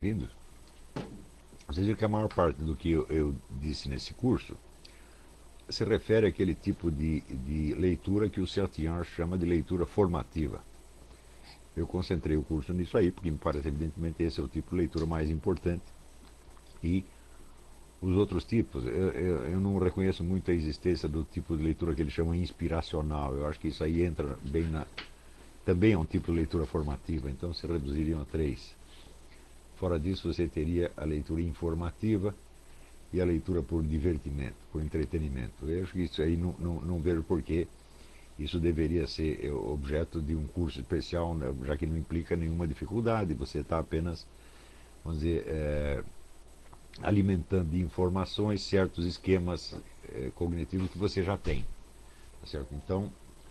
bem-vindos. Vocês viram que a maior parte do que eu disse nesse curso se refere àquele tipo de leitura que o Sertian chama de leitura formativa. Eu concentrei o curso nisso aí, porque me parece evidentemente esse é o tipo de leitura mais importante. E os outros tipos, eu não reconheço muito a existência do tipo de leitura que eles chamam inspiracional. Eu acho que isso aí entra bem na. Também é um tipo de leitura formativa, então se reduziriam a três. Fora disso, você teria a leitura informativa e a leitura por divertimento, por entretenimento. Eu acho que isso aí não vejo porquê isso deveria ser objeto de um curso especial, né, já que não implica nenhuma dificuldade, você está apenas, vamos dizer, alimentando de informações certos esquemas cognitivos que você já tem. Tá certo? Então,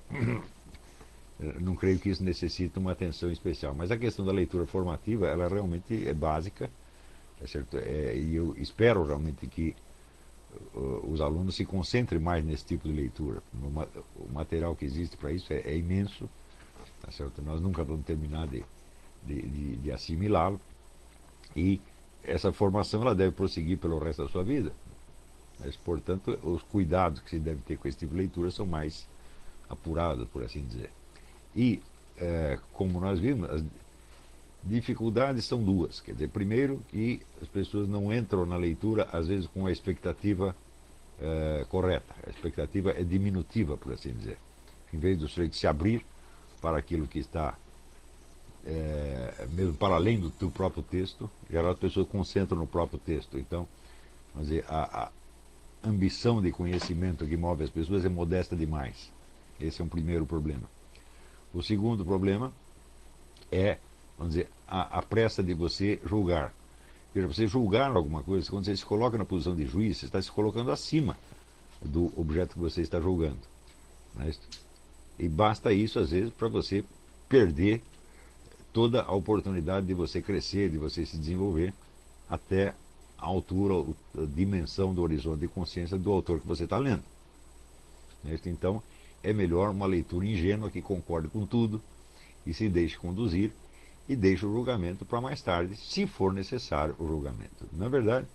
não creio que isso necessite uma atenção especial. Mas a questão da leitura formativa, ela realmente é básica, tá certo? E eu espero realmente que os alunos se concentrem mais nesse tipo de leitura. O material que existe para isso é imenso, tá certo? Nós nunca vamos terminar de assimilá-lo e essa formação ela deve prosseguir pelo resto da sua vida. Mas, portanto, os cuidados que se deve ter com esse tipo de leitura são mais apurados, por assim dizer. E, como nós vimos, as dificuldades são duas. Quer dizer, primeiro, que as pessoas não entram na leitura, às vezes, com a expectativa correta. A expectativa é diminutiva, por assim dizer. Em vez do sujeito se abrir para aquilo que está mesmo para além do próprio texto, geral as pessoas concentram no próprio texto. Então, vamos dizer, a ambição de conhecimento que move as pessoas é modesta demais. Esse é um primeiro problema. O segundo problema é, vamos dizer, a pressa de você julgar. Veja, você julgar alguma coisa, quando você se coloca na posição de juiz, você está se colocando acima do objeto que você está julgando. Né? E basta isso, às vezes, para você perder toda a oportunidade de você crescer, de você se desenvolver até a altura, a dimensão do horizonte de consciência do autor que você está lendo. Então, é melhor uma leitura ingênua que concorde com tudo e se deixe conduzir e deixe o julgamento para mais tarde, se for necessário o julgamento. Na verdade,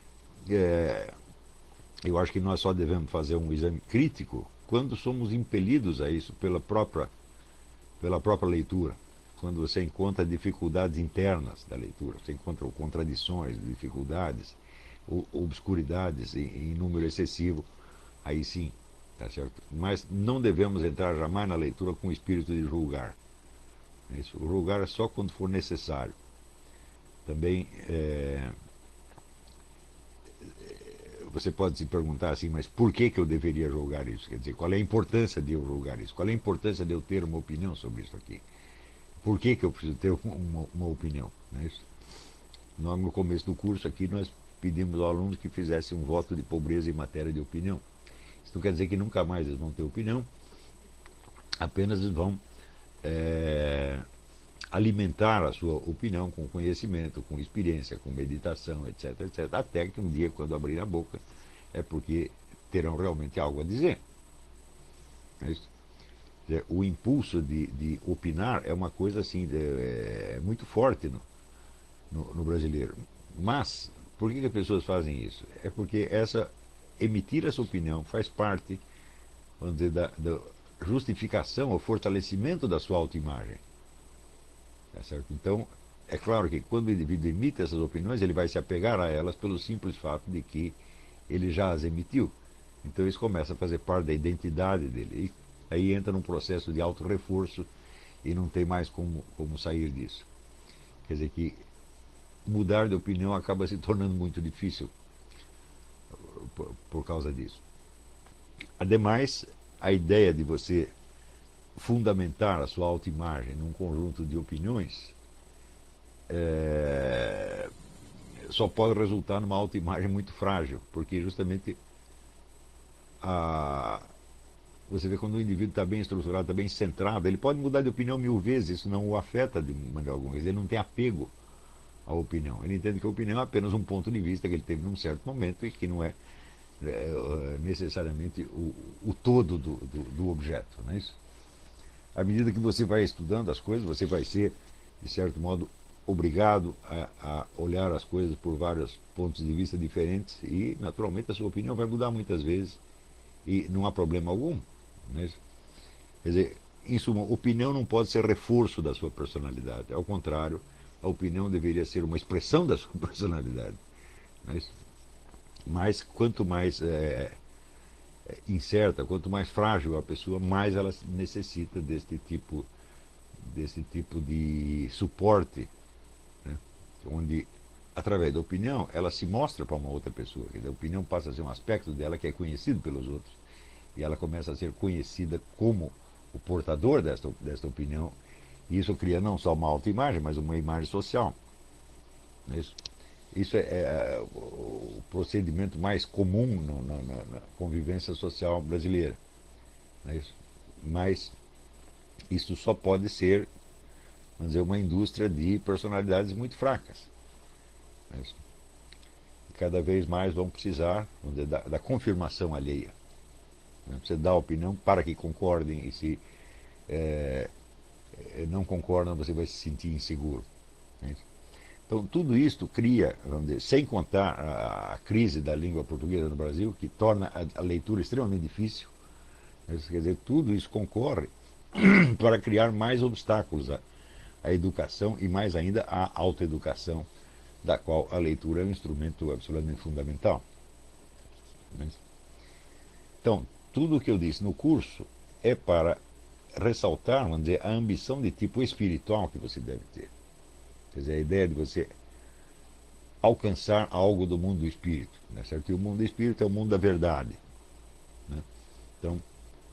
eu acho que nós só devemos fazer um exame crítico quando somos impelidos a isso pela própria leitura. Quando você encontra dificuldades internas da leitura, você encontra contradições, dificuldades, obscuridades em número excessivo, aí sim, tá certo? Mas não devemos entrar jamais na leitura com o espírito de julgar. Isso. O julgar é só quando for necessário. Também você pode se perguntar assim, mas por que eu deveria julgar isso? Quer dizer, qual é a importância de eu julgar isso? Qual é a importância de eu ter uma opinião sobre isso aqui? Por que eu preciso ter uma opinião? Não é isso? No começo do curso aqui, nós pedimos aos alunos que fizessem um voto de pobreza em matéria de opinião. Isso não quer dizer que nunca mais eles vão ter opinião, apenas eles vão alimentar a sua opinião com conhecimento, com experiência, com meditação, etc, etc, até que um dia, quando abrir a boca, é porque terão realmente algo a dizer. É isso? O impulso de opinar é uma coisa assim, muito forte no brasileiro. Mas, por que as pessoas fazem isso? É porque emitir essa opinião faz parte, vamos dizer, da justificação, ou fortalecimento da sua autoimagem. Tá certo? Então, é claro que quando o indivíduo emite essas opiniões, ele vai se apegar a elas pelo simples fato de que ele já as emitiu. Então isso começa a fazer parte da identidade dele. E aí entra num processo de auto-reforço e não tem mais como sair disso. Quer dizer que mudar de opinião acaba se tornando muito difícil por causa disso. Ademais, a ideia de você fundamentar a sua autoimagem num conjunto de opiniões só pode resultar numa autoimagem muito frágil, porque justamente você vê quando o indivíduo está bem estruturado, está bem centrado, ele pode mudar de opinião 1000 vezes, isso não o afeta de maneira alguma, ele não tem apego à opinião, ele entende que a opinião é apenas um ponto de vista que ele teve num certo momento e que não é necessariamente o todo do objeto, não é isso? À medida que você vai estudando as coisas, você vai ser, de certo modo, obrigado a olhar as coisas por vários pontos de vista diferentes e, naturalmente, a sua opinião vai mudar muitas vezes e não há problema algum. Né? Quer dizer, em suma, opinião não pode ser reforço da sua personalidade. Ao contrário, a opinião deveria ser uma expressão da sua personalidade. Mas quanto mais incerta, quanto mais frágil a pessoa, mais ela necessita desse tipo de suporte, né? Onde, através da opinião, ela se mostra para uma outra pessoa. Quer dizer, a opinião passa a ser um aspecto dela que é conhecido pelos outros. E ela começa a ser conhecida como o portador desta opinião. E isso cria não só uma autoimagem, mas uma imagem social. Isso é o procedimento mais comum na convivência social brasileira. Mas isso só pode ser, vamos dizer, uma indústria de personalidades muito fracas. Cada vez mais vão precisar, vamos dizer, da confirmação alheia. Você dá a opinião para que concordem e se não concordam, você vai se sentir inseguro. Então, tudo isto cria, vamos dizer, sem contar a crise da língua portuguesa no Brasil, que torna a leitura extremamente difícil. Quer dizer, tudo isso concorre para criar mais obstáculos à educação e mais ainda à autoeducação, da qual a leitura é um instrumento absolutamente fundamental. Então, tudo o que eu disse no curso é para ressaltar, vamos dizer, a ambição de tipo espiritual que você deve ter. Quer dizer, a ideia de você alcançar algo do mundo do espírito. Né, certo? E o mundo do espírito é o mundo da verdade. Né? Então,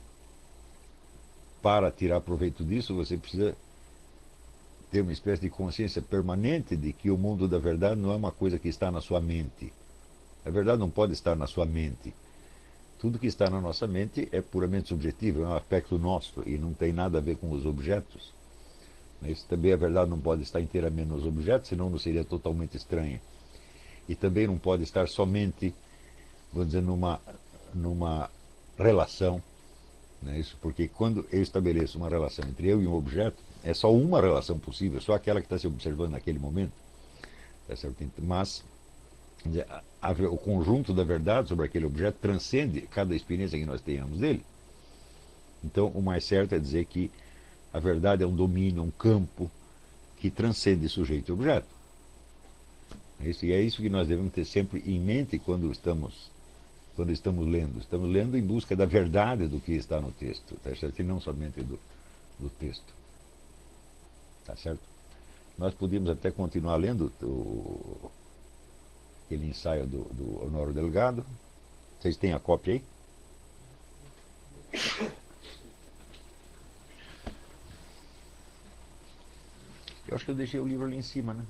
para tirar proveito disso, você precisa ter uma espécie de consciência permanente de que o mundo da verdade não é uma coisa que está na sua mente. A verdade não pode estar na sua mente. Tudo que está na nossa mente é puramente subjetivo, é um aspecto nosso e não tem nada a ver com os objetos. Mas também a verdade não pode estar inteiramente nos objetos, senão não seria totalmente estranha. E também não pode estar somente, vamos dizer, numa relação. Né? Isso porque quando eu estabeleço uma relação entre eu e um objeto, é só uma relação possível, só aquela que está se observando naquele momento. Tá certo? Mas dizer, o conjunto da verdade sobre aquele objeto transcende cada experiência que nós tenhamos dele. Então, o mais certo é dizer que a verdade é um domínio, um campo que transcende sujeito e objeto. E é isso que nós devemos ter sempre em mente quando estamos lendo. Estamos lendo em busca da verdade do que está no texto, tá certo? E não somente do texto. Tá certo? Nós podíamos até continuar lendo aquele ensaio do Honório Delgado. Vocês têm a cópia aí? Eu acho que eu deixei o livro ali em cima, né?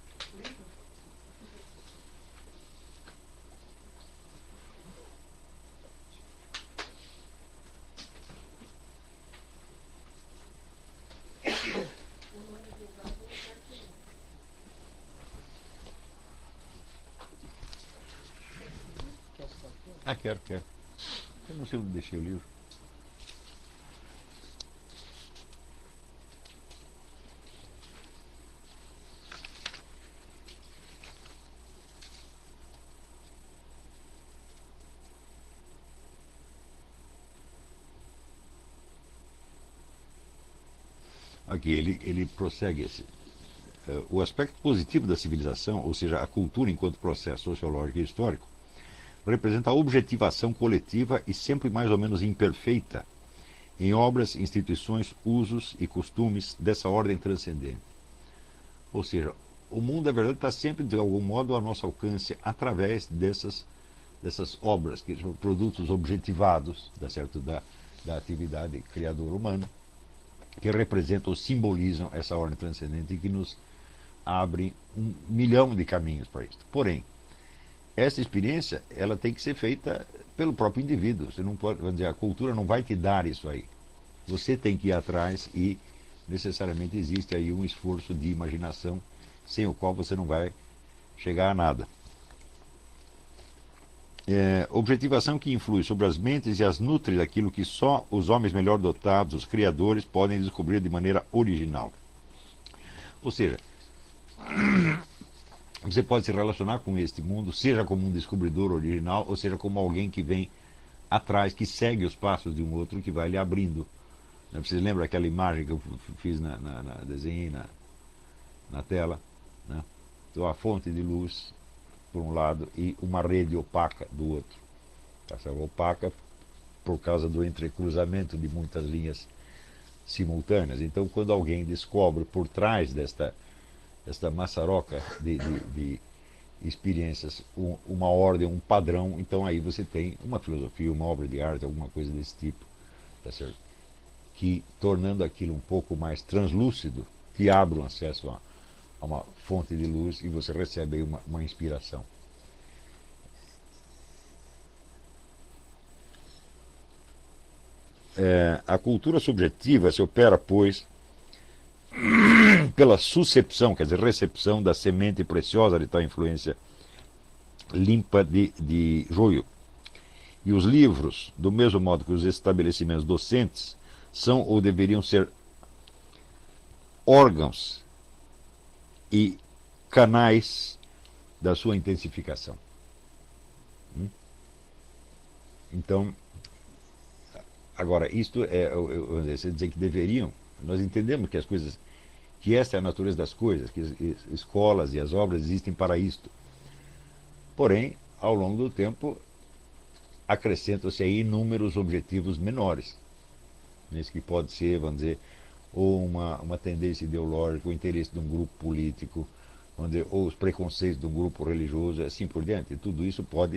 Ah, quero. Eu não sei onde deixei o livro. Aqui, ele prossegue o aspecto positivo da civilização, ou seja, a cultura enquanto processo sociológico e histórico, representa a objetivação coletiva e sempre mais ou menos imperfeita em obras, instituições, usos e costumes dessa ordem transcendente. Ou seja, o mundo, na verdade, está sempre, de algum modo, ao nosso alcance através dessas obras, que são produtos objetivados da atividade criadora humana, que representam ou simbolizam essa ordem transcendente e que nos abre 1.000.000 de caminhos para isso. Porém, essa experiência ela tem que ser feita pelo próprio indivíduo. Você não pode, vamos dizer, a cultura não vai te dar isso aí. Você tem que ir atrás e necessariamente existe aí um esforço de imaginação sem o qual você não vai chegar a nada. Objetivação que influi sobre as mentes e as nutre daquilo que só os homens melhor dotados, os criadores, podem descobrir de maneira original. Ou seja, Você pode se relacionar com este mundo, seja como um descobridor original, ou seja como alguém que vem atrás, que segue os passos de um outro, que vai lhe abrindo. Vocês lembram aquela imagem que eu fiz desenhei na tela? Né? Então, a fonte de luz, por um lado, e uma rede opaca do outro. Essa opaca por causa do entrecruzamento de muitas linhas simultâneas. Então, quando alguém descobre por trás desta maçaroca de experiências uma ordem, um padrão, então aí você tem uma filosofia, uma obra de arte, alguma coisa desse tipo, tá certo? Que, tornando aquilo um pouco mais translúcido, te abre um acesso a uma fonte de luz e você recebe aí uma inspiração. A cultura subjetiva se opera, pois, pela suscepção, quer dizer, recepção da semente preciosa de tal influência limpa de joio. E os livros, do mesmo modo que os estabelecimentos docentes, são ou deveriam ser órgãos e canais da sua intensificação. Então, agora, isto você dizer que deveriam, nós entendemos que as coisas, que esta é a natureza das coisas, que as escolas e as obras existem para isto. Porém, ao longo do tempo, acrescentam-se aí inúmeros objetivos menores. Nesse que pode ser, vamos dizer, ou uma tendência ideológica, o interesse de um grupo político, ou os preconceitos de um grupo religioso, assim por diante. E tudo isso pode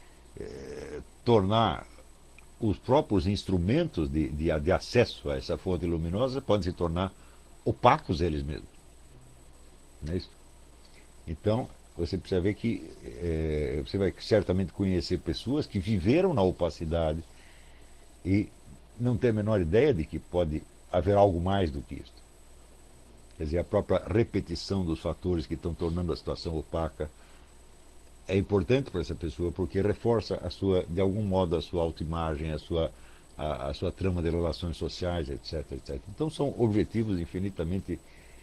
tornar os próprios instrumentos de acesso a essa fonte luminosa podem se tornar opacos eles mesmos. Não é isso? Então, você precisa ver que você vai certamente conhecer pessoas que viveram na opacidade e não tem a menor ideia de que pode haver algo mais do que isso. Quer dizer, a própria repetição dos fatores que estão tornando a situação opaca é importante para essa pessoa porque reforça a sua, de algum modo, a sua autoimagem, a sua trama de relações sociais, etc, etc. Então são objetivos infinitamente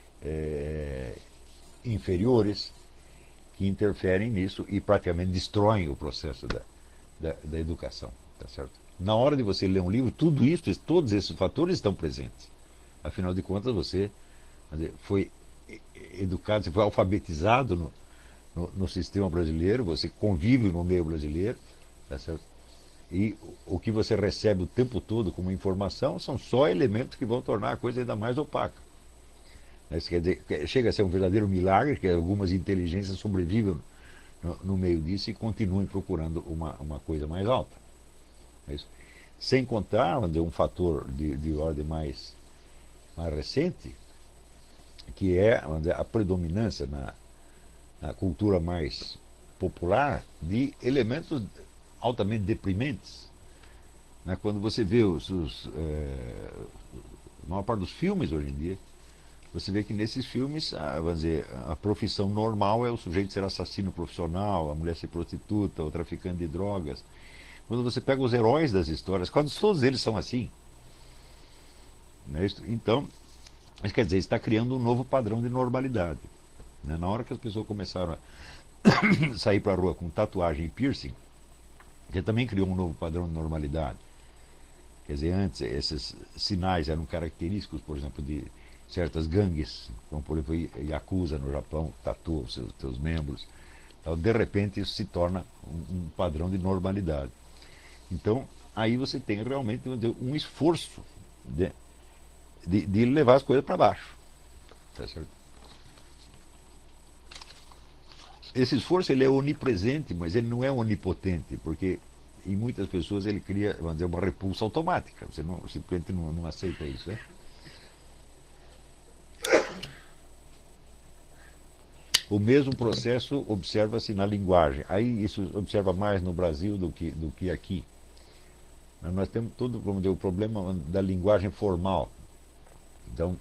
inferiores que interferem nisso e praticamente destroem o processo da educação, tá certo? Na hora de você ler um livro, tudo isso, todos esses fatores estão presentes. Afinal de contas, você foi educado, você foi alfabetizado no sistema brasileiro, você convive no meio brasileiro, tá certo? E o que você recebe o tempo todo como informação são só elementos que vão tornar a coisa ainda mais opaca. Isso quer dizer, chega a ser um verdadeiro milagre que algumas inteligências sobrevivam no meio disso e continuem procurando uma coisa mais alta. É isso. Sem contar um fator de ordem mais recente, que é a predominância na cultura mais popular de elementos altamente deprimentes. Né? Quando você vê a maior parte dos filmes hoje em dia, você vê que nesses filmes, vamos dizer, a profissão normal é o sujeito ser assassino profissional, a mulher ser prostituta, o traficante de drogas. Quando você pega os heróis das histórias, quase todos eles são assim. Né? Então, isso quer dizer, está criando um novo padrão de normalidade. Né? Na hora que as pessoas começaram a sair para a rua com tatuagem e piercing, que também criou um novo padrão de normalidade. Quer dizer, antes esses sinais eram característicos, por exemplo, de certas gangues, como por exemplo Yakuza no Japão, tatua os seus membros. Então, de repente isso se torna um padrão de normalidade. Então, aí você tem realmente um esforço de levar as coisas para baixo. Tá certo? Esse esforço ele é onipresente, mas ele não é onipotente, porque em muitas pessoas ele cria, vamos dizer, uma repulsa automática. Você simplesmente não aceita isso. Né? O mesmo processo observa-se na linguagem. Aí isso observa mais no Brasil do que aqui. Mas nós temos todo o problema da linguagem formal. Então,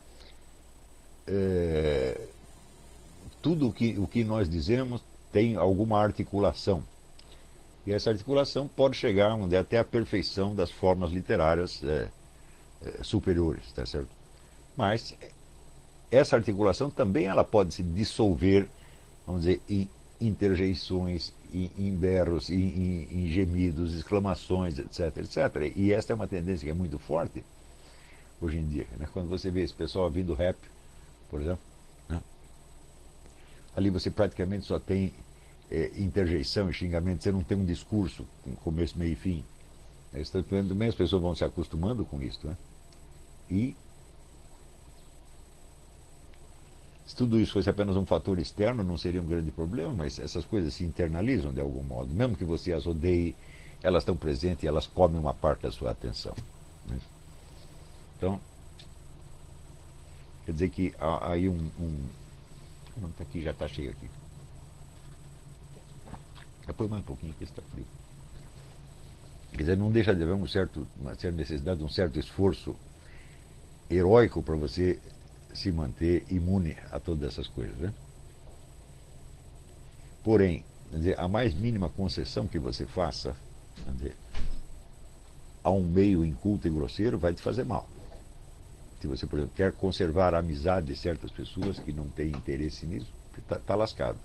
tudo o que nós dizemos tem alguma articulação. E essa articulação pode chegar até a perfeição das formas literárias superiores, tá certo? Mas essa articulação também ela pode se dissolver, vamos dizer, em interjeições, em berros, em gemidos, exclamações, etc, etc. E esta é uma tendência que é muito forte hoje em dia, né? Quando você vê esse pessoal ouvindo rap, por exemplo, né? Ali você praticamente só tem interjeição e xingamento, você não tem um discurso com começo, meio e fim. Também as pessoas vão se acostumando com isso, né? E se tudo isso fosse apenas um fator externo, não seria um grande problema, mas essas coisas se internalizam de algum modo. Mesmo que você as odeie, elas estão presentes e elas comem uma parte da sua atenção, né? Então, quer dizer que há aí não, tá aqui, já está cheio aqui. Depois mais um pouquinho, que está frio. Quer dizer, não deixa de haver uma certa necessidade de um certo esforço heróico para você se manter imune a todas essas coisas, né? Porém, quer dizer, a mais mínima concessão que você faça, quer dizer, a um meio inculto e grosseiro vai te fazer mal. Se você, por exemplo, quer conservar a amizade de certas pessoas que não têm interesse nisso, está lascado.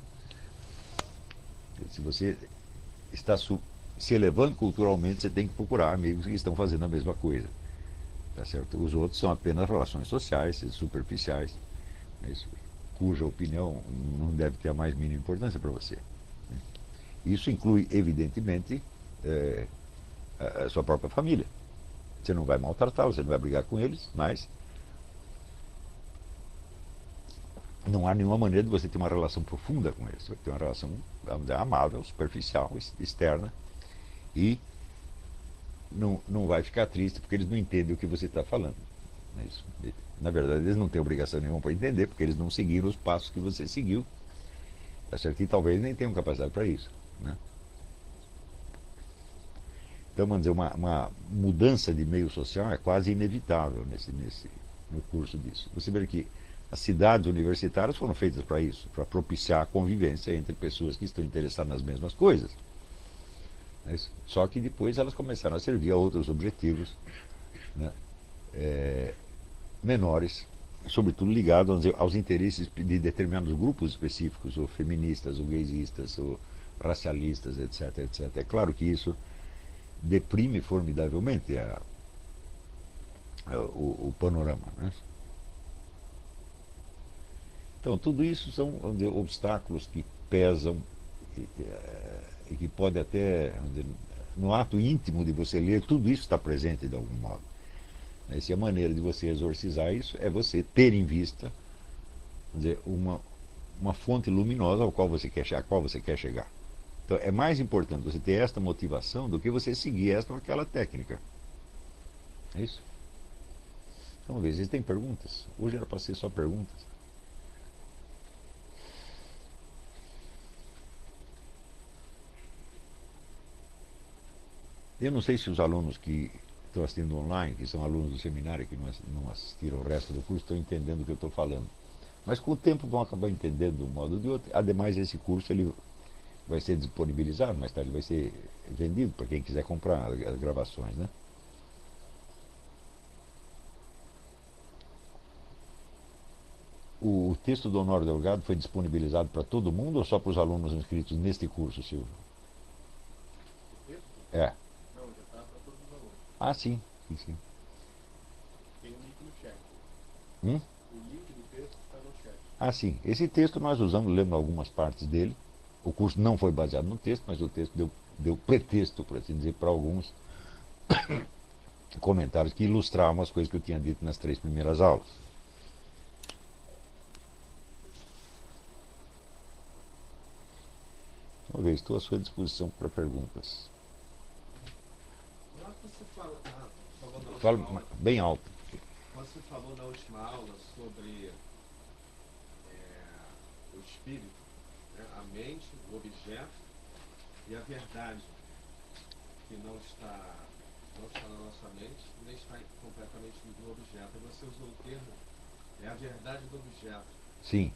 Se você está se elevando culturalmente, você tem que procurar amigos que estão fazendo a mesma coisa. Tá certo? Os outros são apenas relações sociais, superficiais, mas cuja opinião não deve ter a mais mínima importância para você. Isso inclui, evidentemente, a sua própria família. Você não vai maltratá-los, você não vai brigar com eles, mas não há nenhuma maneira de você ter uma relação profunda com eles. Você vai ter uma relação, vamos dizer, amável, superficial, externa, e não vai ficar triste porque eles não entendem o que você está falando. É isso. Na verdade, eles não têm obrigação nenhuma para entender, porque eles não seguiram os passos que você seguiu. Tá certo? E talvez nem tenham capacidade para isso, né? Então, vamos dizer, uma mudança de meio social é quase inevitável no curso disso. Você vê que as cidades universitárias foram feitas para isso, para propiciar a convivência entre pessoas que estão interessadas nas mesmas coisas. Só que depois elas começaram a servir a outros objetivos, né, menores, sobretudo ligados aos interesses de determinados grupos específicos, ou feministas, ou gaysistas, ou racialistas, etc, etc. É claro que isso deprime formidavelmente o panorama, né? Então, tudo isso são, vamos dizer, obstáculos que pesam e que pode até, vamos dizer, no ato íntimo de você ler, tudo isso está presente de algum modo. E a maneira de você exorcizar isso é você ter em vista, vamos dizer, uma fonte luminosa a qual você quer chegar. Então, é mais importante você ter esta motivação do que você seguir esta ou aquela técnica. É isso? Então, vamos ver, vocês têm perguntas? Hoje era para ser só perguntas. Eu não sei se os alunos que estão assistindo online, que são alunos do seminário, que não assistiram o resto do curso, estão entendendo o que eu estou falando. Mas com o tempo vão acabar entendendo de um modo ou de outro. Ademais, esse curso ele vai ser disponibilizado, mais tarde vai ser vendido para quem quiser comprar as gravações, né? O texto do Honório Delgado foi disponibilizado para todo mundo ou só para os alunos inscritos neste curso, Silvio? É. Não, já está para todos os alunos. Ah, sim. Sim, sim. Tem um link no chat. Hum? O link do texto está no chat. Ah, sim. Esse texto nós usamos, lendo algumas partes dele. O curso não foi baseado no texto, mas o texto deu pretexto, por assim dizer, para alguns comentários que ilustravam as coisas que eu tinha dito nas 3 primeiras aulas. Uma vez, estou à sua disposição para perguntas. Lá você falou na Fala última aula, bem alto. você falou na última aula sobre o espírito, né? A mente, o objeto e a verdade, que não está na nossa mente, nem está completamente no objeto. E você usou o termo, a verdade do objeto. Sim.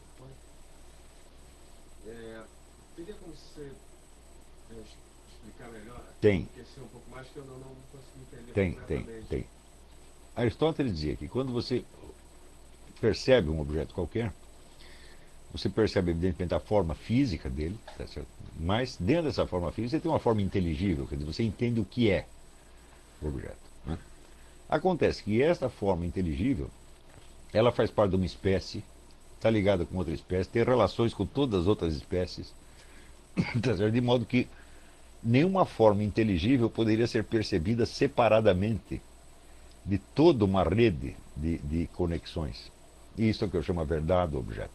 Teria como você explicar melhor? Tem. Esqueci um pouco mais que eu não consegui entender Tem. completamente. Aristóteles dizia que quando você percebe um objeto qualquer, você percebe evidentemente a forma física dele, tá certo? Mas dentro dessa forma física você tem uma forma inteligível, quer dizer, você entende o que é o objeto, né? Acontece que esta forma inteligível, ela faz parte de uma espécie, está ligada com outra espécie, tem relações com todas as outras espécies, tá certo? De modo que nenhuma forma inteligível poderia ser percebida separadamente de toda uma rede de conexões. E isso é o que eu chamo a verdade do objeto.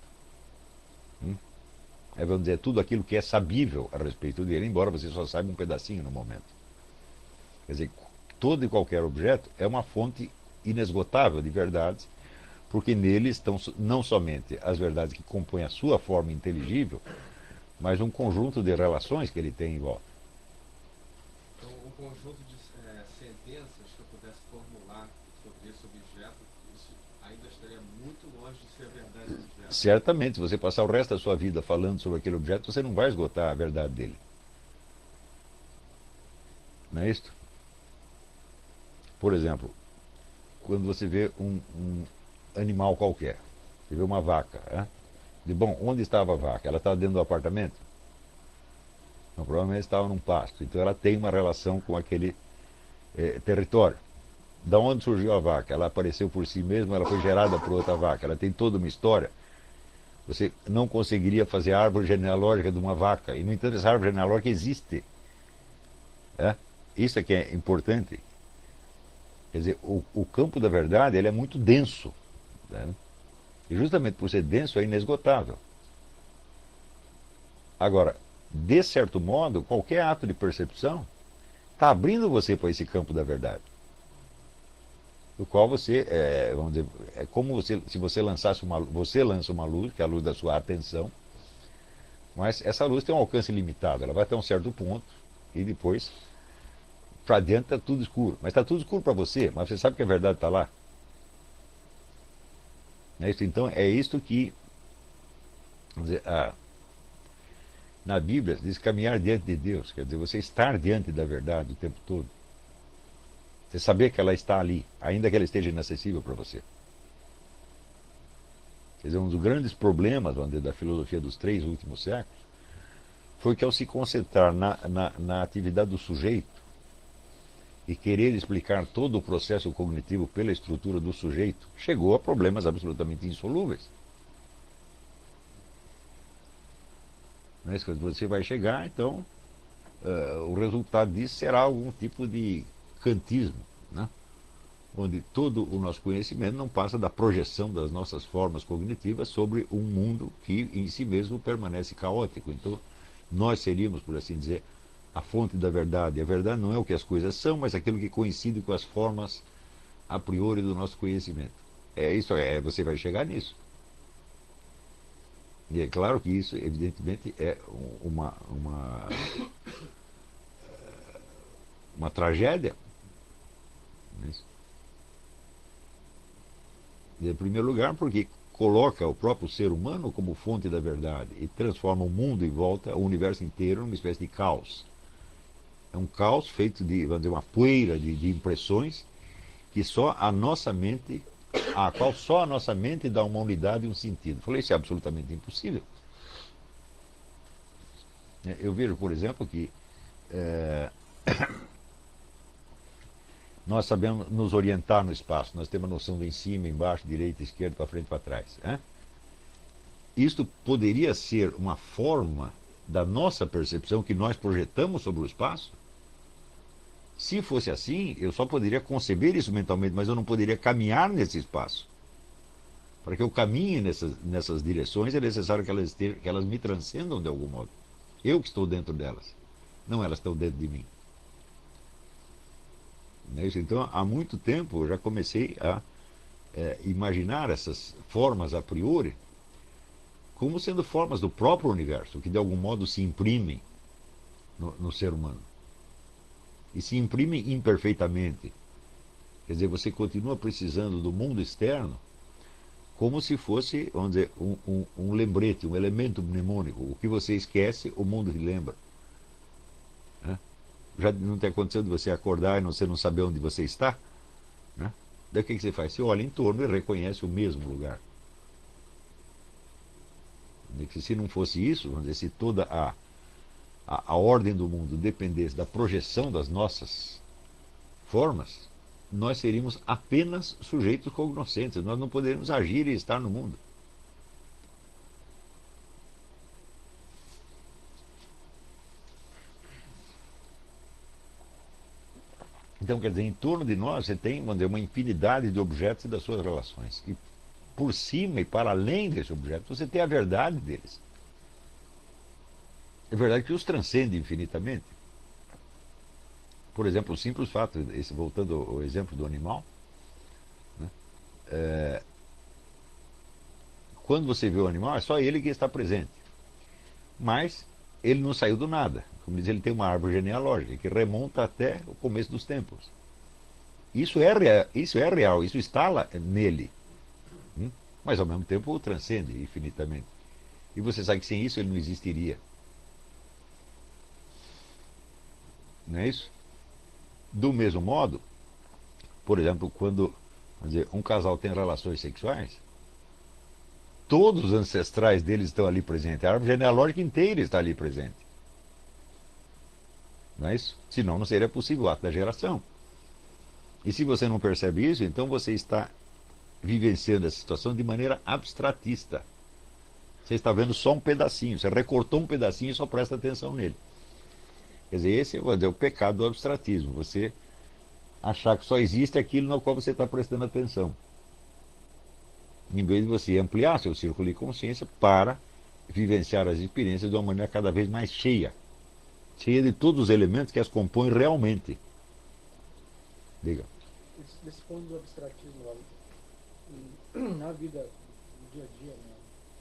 É, vamos dizer, tudo aquilo que é sabível a respeito dele, embora você só saiba um pedacinho no momento. Quer dizer, todo e qualquer objeto é uma fonte inesgotável de verdades, porque nele estão não somente as verdades que compõem a sua forma inteligível, mas um conjunto de relações que ele tem em volta. Então, um conjunto de sentenças que eu pudesse formular sobre esse objeto, isso ainda estaria muito longe de ser a verdade do objeto. Certamente, se você passar o resto da sua vida falando sobre aquele objeto, você não vai esgotar a verdade dele. Não é isso? Por exemplo, quando você vê um animal qualquer, você vê uma vaca, né? De bom, onde estava a vaca? Ela estava dentro do apartamento? Não, provavelmente estava num pasto. Então ela tem uma relação com aquele território. Da onde surgiu a vaca? Ela apareceu por si mesma, ela foi gerada por outra vaca. Ela tem toda uma história. Você não conseguiria fazer a árvore genealógica de uma vaca. E, no entanto, essa árvore genealógica existe. É? Isso é que é importante. Quer dizer, o campo da verdade ele é muito denso. Né? E justamente por ser denso é inesgotável. Agora, de certo modo, qualquer ato de percepção está abrindo você para esse campo da verdade. Do qual você, vamos dizer, é como você, se você lançasse você lança uma luz, que é a luz da sua atenção, mas essa luz tem um alcance limitado, ela vai até um certo ponto e depois para dentro está tudo escuro. Mas está tudo escuro para você, mas você sabe que a verdade está lá. Não é isso? Então é isto que, vamos dizer, na Bíblia diz caminhar diante de Deus, quer dizer, você estar diante da verdade o tempo todo. Você saber que ela está ali, ainda que ela esteja inacessível para você. Quer dizer, um dos grandes problemas, vamos dizer, da filosofia dos 3 últimos séculos foi que ao se concentrar na atividade do sujeito e querer explicar todo o processo cognitivo pela estrutura do sujeito, chegou a problemas absolutamente insolúveis. Não é isso que você vai chegar, então, o resultado disso será algum tipo de kantismo, né? Onde todo o nosso conhecimento não passa da projeção das nossas formas cognitivas sobre um mundo que em si mesmo permanece caótico. Então, nós seríamos, por assim dizer, a fonte da verdade. A verdade não é o que as coisas são, mas aquilo que coincide com as formas a priori do nosso conhecimento. É isso, você vai chegar nisso. E é claro que isso, evidentemente, é uma tragédia. Em primeiro lugar, porque coloca o próprio ser humano como fonte da verdade e transforma o mundo em volta, o universo inteiro, numa espécie de caos. É um caos feito de, vamos dizer, uma poeira de impressões que só a nossa mente, a qual só a nossa mente dá uma unidade e um sentido. Falei, isso é absolutamente impossível. Eu vejo, por exemplo, que nós sabemos nos orientar no espaço, nós temos a noção de em cima, embaixo, direita, esquerda, para frente, para trás. Isto poderia ser uma forma da nossa percepção que nós projetamos sobre o espaço? Se fosse assim, eu só poderia conceber isso mentalmente, mas eu não poderia caminhar nesse espaço. Para que eu caminhe nessas direções, é necessário que elas me transcendam de algum modo. Eu que estou dentro delas, não elas estão dentro de mim. Então, há muito tempo eu já comecei a imaginar essas formas a priori como sendo formas do próprio universo, que de algum modo se imprimem no ser humano. E se imprimem imperfeitamente. Quer dizer, você continua precisando do mundo externo como se fosse, vamos dizer, um lembrete, um elemento mnemônico. O que você esquece, o mundo lhe lembra. Já não tem acontecido de você acordar e você não saber onde você está? Daí o que você faz? Você olha em torno e reconhece o mesmo lugar. Que se não fosse isso, vamos dizer, se toda a ordem do mundo dependesse da projeção das nossas formas, nós seríamos apenas sujeitos cognoscentes, nós não poderíamos agir e estar no mundo. Então, quer dizer, em torno de nós você tem, vamos dizer, uma infinidade de objetos e das suas relações. E por cima e para além desse objeto, você tem a verdade deles. É verdade que os transcende infinitamente. Por exemplo, o simples fato, voltando ao exemplo do animal, né, quando você vê o animal, é só ele que está presente. Mas ele não saiu do nada. Como diz, ele tem uma árvore genealógica que remonta até o começo dos tempos. Isso é real, isso está lá nele. Mas ao mesmo tempo o transcende infinitamente. E você sabe que sem isso ele não existiria. Não é isso? Do mesmo modo, por exemplo, quando, vamos dizer, um casal tem relações sexuais, todos os ancestrais deles estão ali presentes. A árvore genealógica inteira está ali presente. Não é isso? Senão não seria possível o ato da geração. E se você não percebe isso, então você está vivenciando essa situação de maneira abstratista. Você está vendo só um pedacinho. Você recortou um pedacinho e só presta atenção nele. Quer dizer, esse é o pecado do abstratismo. Você achar que só existe aquilo no qual você está prestando atenção. Em vez de você ampliar seu círculo de consciência para vivenciar as experiências de uma maneira cada vez mais cheia. Cheia de todos os elementos que as compõem realmente. Diga. Nesse ponto do abstratismo lá, na vida do dia a dia, né?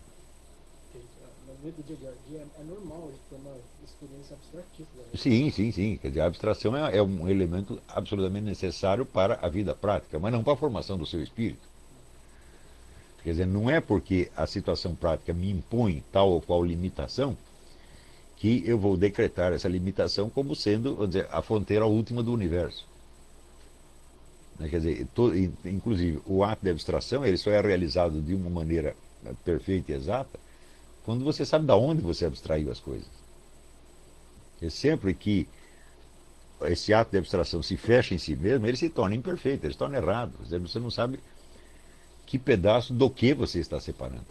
Na vida do dia a dia é normal a gente ter uma experiência abstratista. Né? Sim. Quer dizer, a abstração é um elemento absolutamente necessário para a vida prática, mas não para a formação do seu espírito. Quer dizer, não é porque a situação prática me impõe tal ou qual limitação que eu vou decretar essa limitação como sendo, vamos dizer, a fronteira última do universo. Quer dizer, inclusive, o ato de abstração ele só é realizado de uma maneira perfeita e exata quando você sabe de onde você abstraiu as coisas. E sempre que esse ato de abstração se fecha em si mesmo, ele se torna imperfeito, ele se torna errado. Você não sabe que pedaço do que você está separando.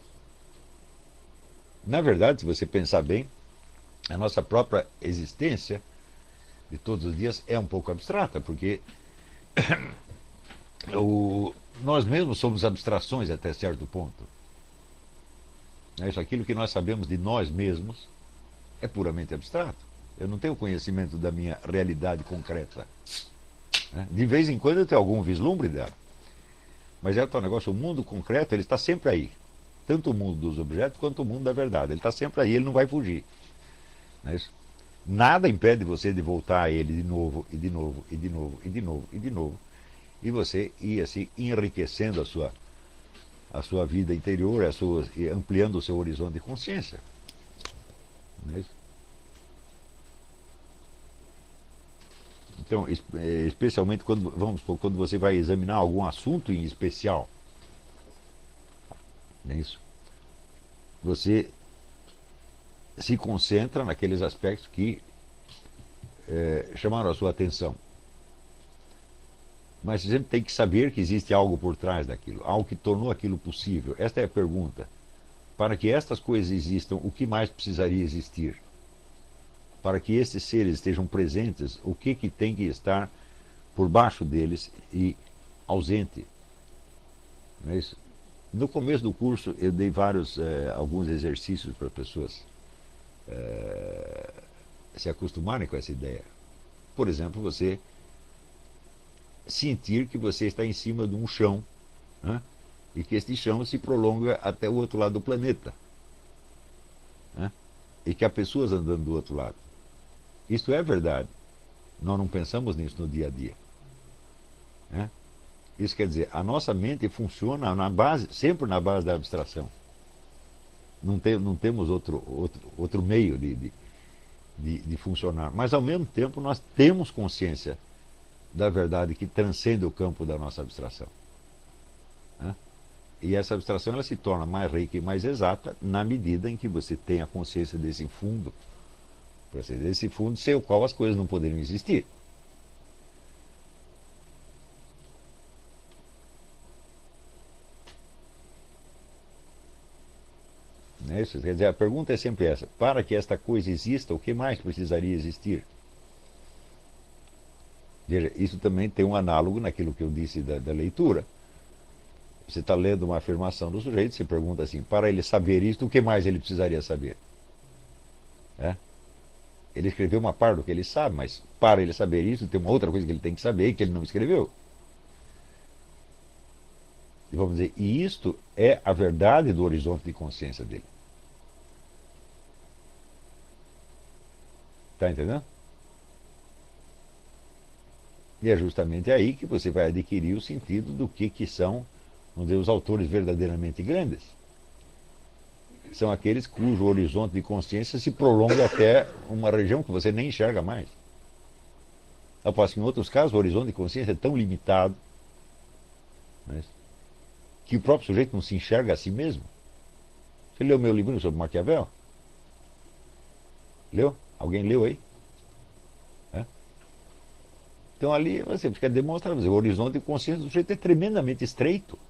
Na verdade, se você pensar bem, a nossa própria existência de todos os dias é um pouco abstrata, porque nós mesmos somos abstrações até certo ponto. Aquilo que nós sabemos de nós mesmos é puramente abstrato. Eu não tenho conhecimento da minha realidade concreta. De vez em quando eu tenho algum vislumbre dela. Mas é o tal negócio, o mundo concreto ele está sempre aí. Tanto o mundo dos objetos quanto o mundo da verdade. Ele está sempre aí, ele não vai fugir. Não é isso? Nada impede você de voltar a ele de novo, e de novo, e de novo, e de novo, e de novo. E você ir assim enriquecendo a sua vida interior, e ampliando o seu horizonte de consciência. Não é isso? Então, especialmente quando você vai examinar algum assunto em especial, não é isso? Você se concentra naqueles aspectos que chamaram a sua atenção. Mas você sempre tem que saber que existe algo por trás daquilo, algo que tornou aquilo possível. Esta é a pergunta. Para que estas coisas existam, o que mais precisaria existir? Para que esses seres estejam presentes, o que tem que estar por baixo deles e ausente? Não é isso? No começo do curso, eu dei alguns exercícios para pessoas se acostumarem com essa ideia. Por exemplo, você sentir que você está em cima de um chão, né? E que este chão se prolonga até o outro lado do planeta, né? E que há pessoas andando do outro lado. Isso é verdade. Nós não pensamos nisso no dia a dia, né? Isso quer dizer, a nossa mente funciona sempre na base da abstração. Não temos outro meio de funcionar. Mas, ao mesmo tempo, nós temos consciência da verdade que transcende o campo da nossa abstração, né? E essa abstração ela se torna mais rica e mais exata na medida em que você tem a consciência desse fundo, desse fundo sem o qual as coisas não poderiam existir. Não é isso? Quer dizer, a pergunta é sempre essa: para que esta coisa exista, o que mais precisaria existir? Veja, isso também tem um análogo naquilo que eu disse da leitura. Você está lendo uma afirmação do sujeito, você pergunta assim: para ele saber isto, o que mais ele precisaria saber? É? Ele escreveu uma parte do que ele sabe, mas para ele saber isso, tem uma outra coisa que ele tem que saber que ele não escreveu. E vamos dizer, e isto é a verdade do horizonte de consciência dele. Está entendendo? E é justamente aí que você vai adquirir o sentido do que são, vamos dizer, os autores verdadeiramente grandes. São aqueles cujo horizonte de consciência se prolonga até uma região que você nem enxerga mais. Após que em outros casos o horizonte de consciência é tão limitado, né, que o próprio sujeito não se enxerga a si mesmo. Você leu meu livro sobre Maquiavel? Leu? Alguém leu aí? É? Então ali você quer demonstrar, o horizonte de consciência do sujeito é tremendamente estreito.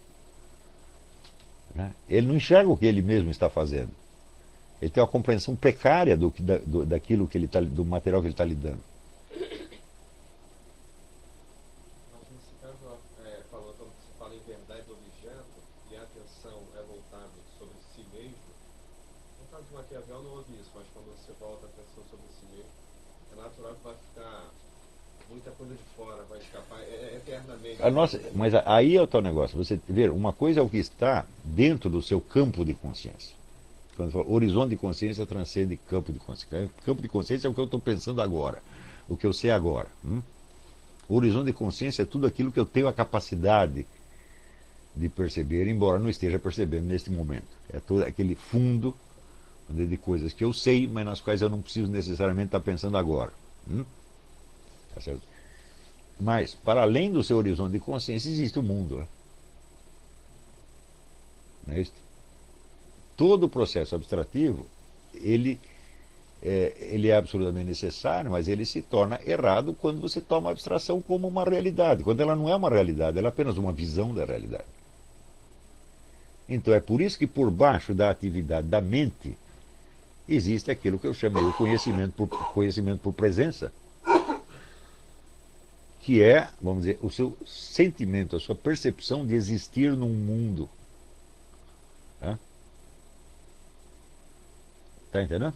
Né? Ele não enxerga o que ele mesmo está fazendo. Ele tem uma compreensão precária daquilo que ele tá, do material que ele está lidando. Mas nesse caso, quando você fala em verdade do objeto e a atenção é voltada sobre si mesmo, no caso de Maquiavel não houve isso, mas quando você volta a atenção sobre si mesmo, é natural que vai ficar muita coisa de fora, vai escapar eternamente. Mas aí é o tal negócio. Você vê, uma coisa é o que está dentro do seu campo de consciência. Quando fala, horizonte de consciência transcende campo de consciência. Campo de consciência é o que eu estou pensando agora, o que eu sei agora. O horizonte de consciência é tudo aquilo que eu tenho a capacidade de perceber, embora não esteja percebendo neste momento. É todo aquele fundo de coisas que eu sei, mas nas quais eu não preciso necessariamente estar pensando agora. Tá certo? Mas, para além do seu horizonte de consciência, existe o mundo. Né? Não é isso? Todo o processo abstrativo, ele é absolutamente necessário, mas ele se torna errado quando você toma a abstração como uma realidade. Quando ela não é uma realidade, ela é apenas uma visão da realidade. Então é por isso que por baixo da atividade da mente existe aquilo que eu chamei de conhecimento por presença, que é, vamos dizer, o seu sentimento, a sua percepção de existir num mundo. Está entendendo?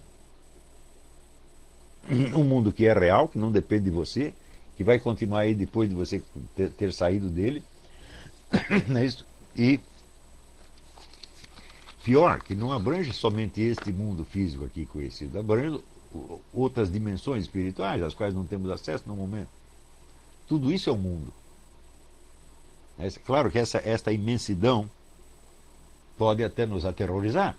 Um mundo que é real, que não depende de você, que vai continuar aí depois de você ter saído dele. Não é isso? E pior, que não abrange somente este mundo físico aqui conhecido, abrange outras dimensões espirituais, às quais não temos acesso no momento. Tudo isso é o mundo. Claro que esta imensidão pode até nos aterrorizar.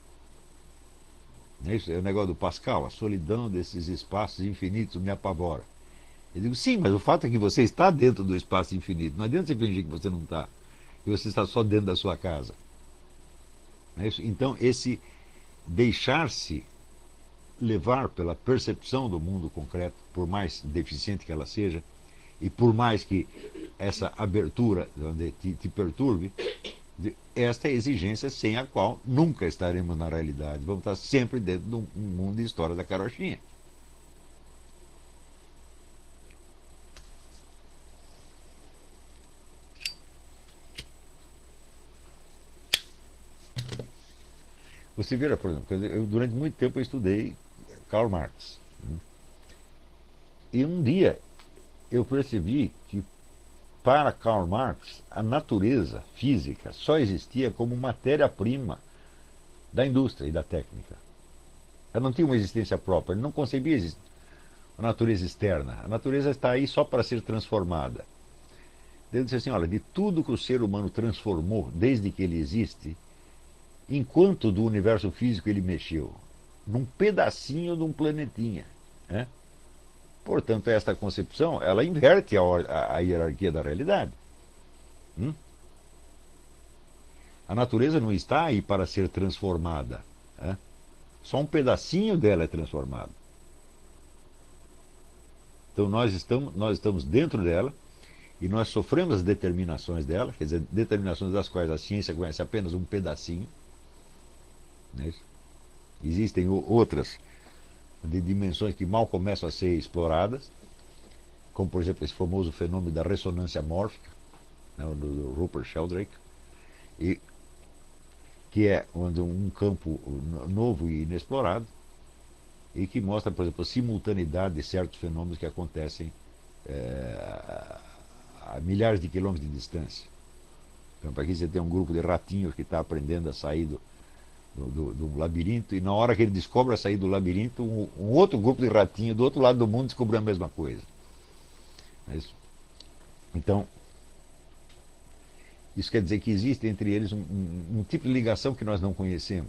Isso é o negócio do Pascal, a solidão desses espaços infinitos me apavora. Eu digo, sim, mas o fato é que você está dentro do espaço infinito. Não adianta você fingir que você não está, que você está só dentro da sua casa. Então, esse deixar-se levar pela percepção do mundo concreto, por mais deficiente que ela seja, e por mais que essa abertura te perturbe, esta é a exigência sem a qual nunca estaremos na realidade. Vamos estar sempre dentro de um mundo de história da carochinha. Você vira, por exemplo, durante muito tempo eu estudei Karl Marx. E um dia eu percebi que para Karl Marx a natureza física só existia como matéria-prima da indústria e da técnica. Ela não tinha uma existência própria, ele não concebia a natureza externa. A natureza está aí só para ser transformada. Ele disse assim, olha, de tudo que o ser humano transformou desde que ele existe, enquanto do universo físico ele mexeu, num pedacinho de um planetinha. Né? Portanto, esta concepção, ela inverte a hierarquia da realidade. A natureza não está aí para ser transformada. Né? Só um pedacinho dela é transformado. Então nós estamos dentro dela e nós sofremos as determinações dela, quer dizer, determinações das quais a ciência conhece apenas um pedacinho. Né? Existem outras de dimensões que mal começam a ser exploradas, como por exemplo esse famoso fenômeno da ressonância mórfica, né, do Rupert Sheldrake, e que é um campo novo e inexplorado, e que mostra, por exemplo, a simultaneidade de certos fenômenos que acontecem a milhares de quilômetros de distância. Então, aqui você tem um grupo de ratinhos que está aprendendo a sair do labirinto, e na hora que ele descobre a sair do labirinto, um outro grupo de ratinhos do outro lado do mundo descobriu a mesma coisa. Então, isso quer dizer que existe entre eles um tipo de ligação que nós não conhecemos.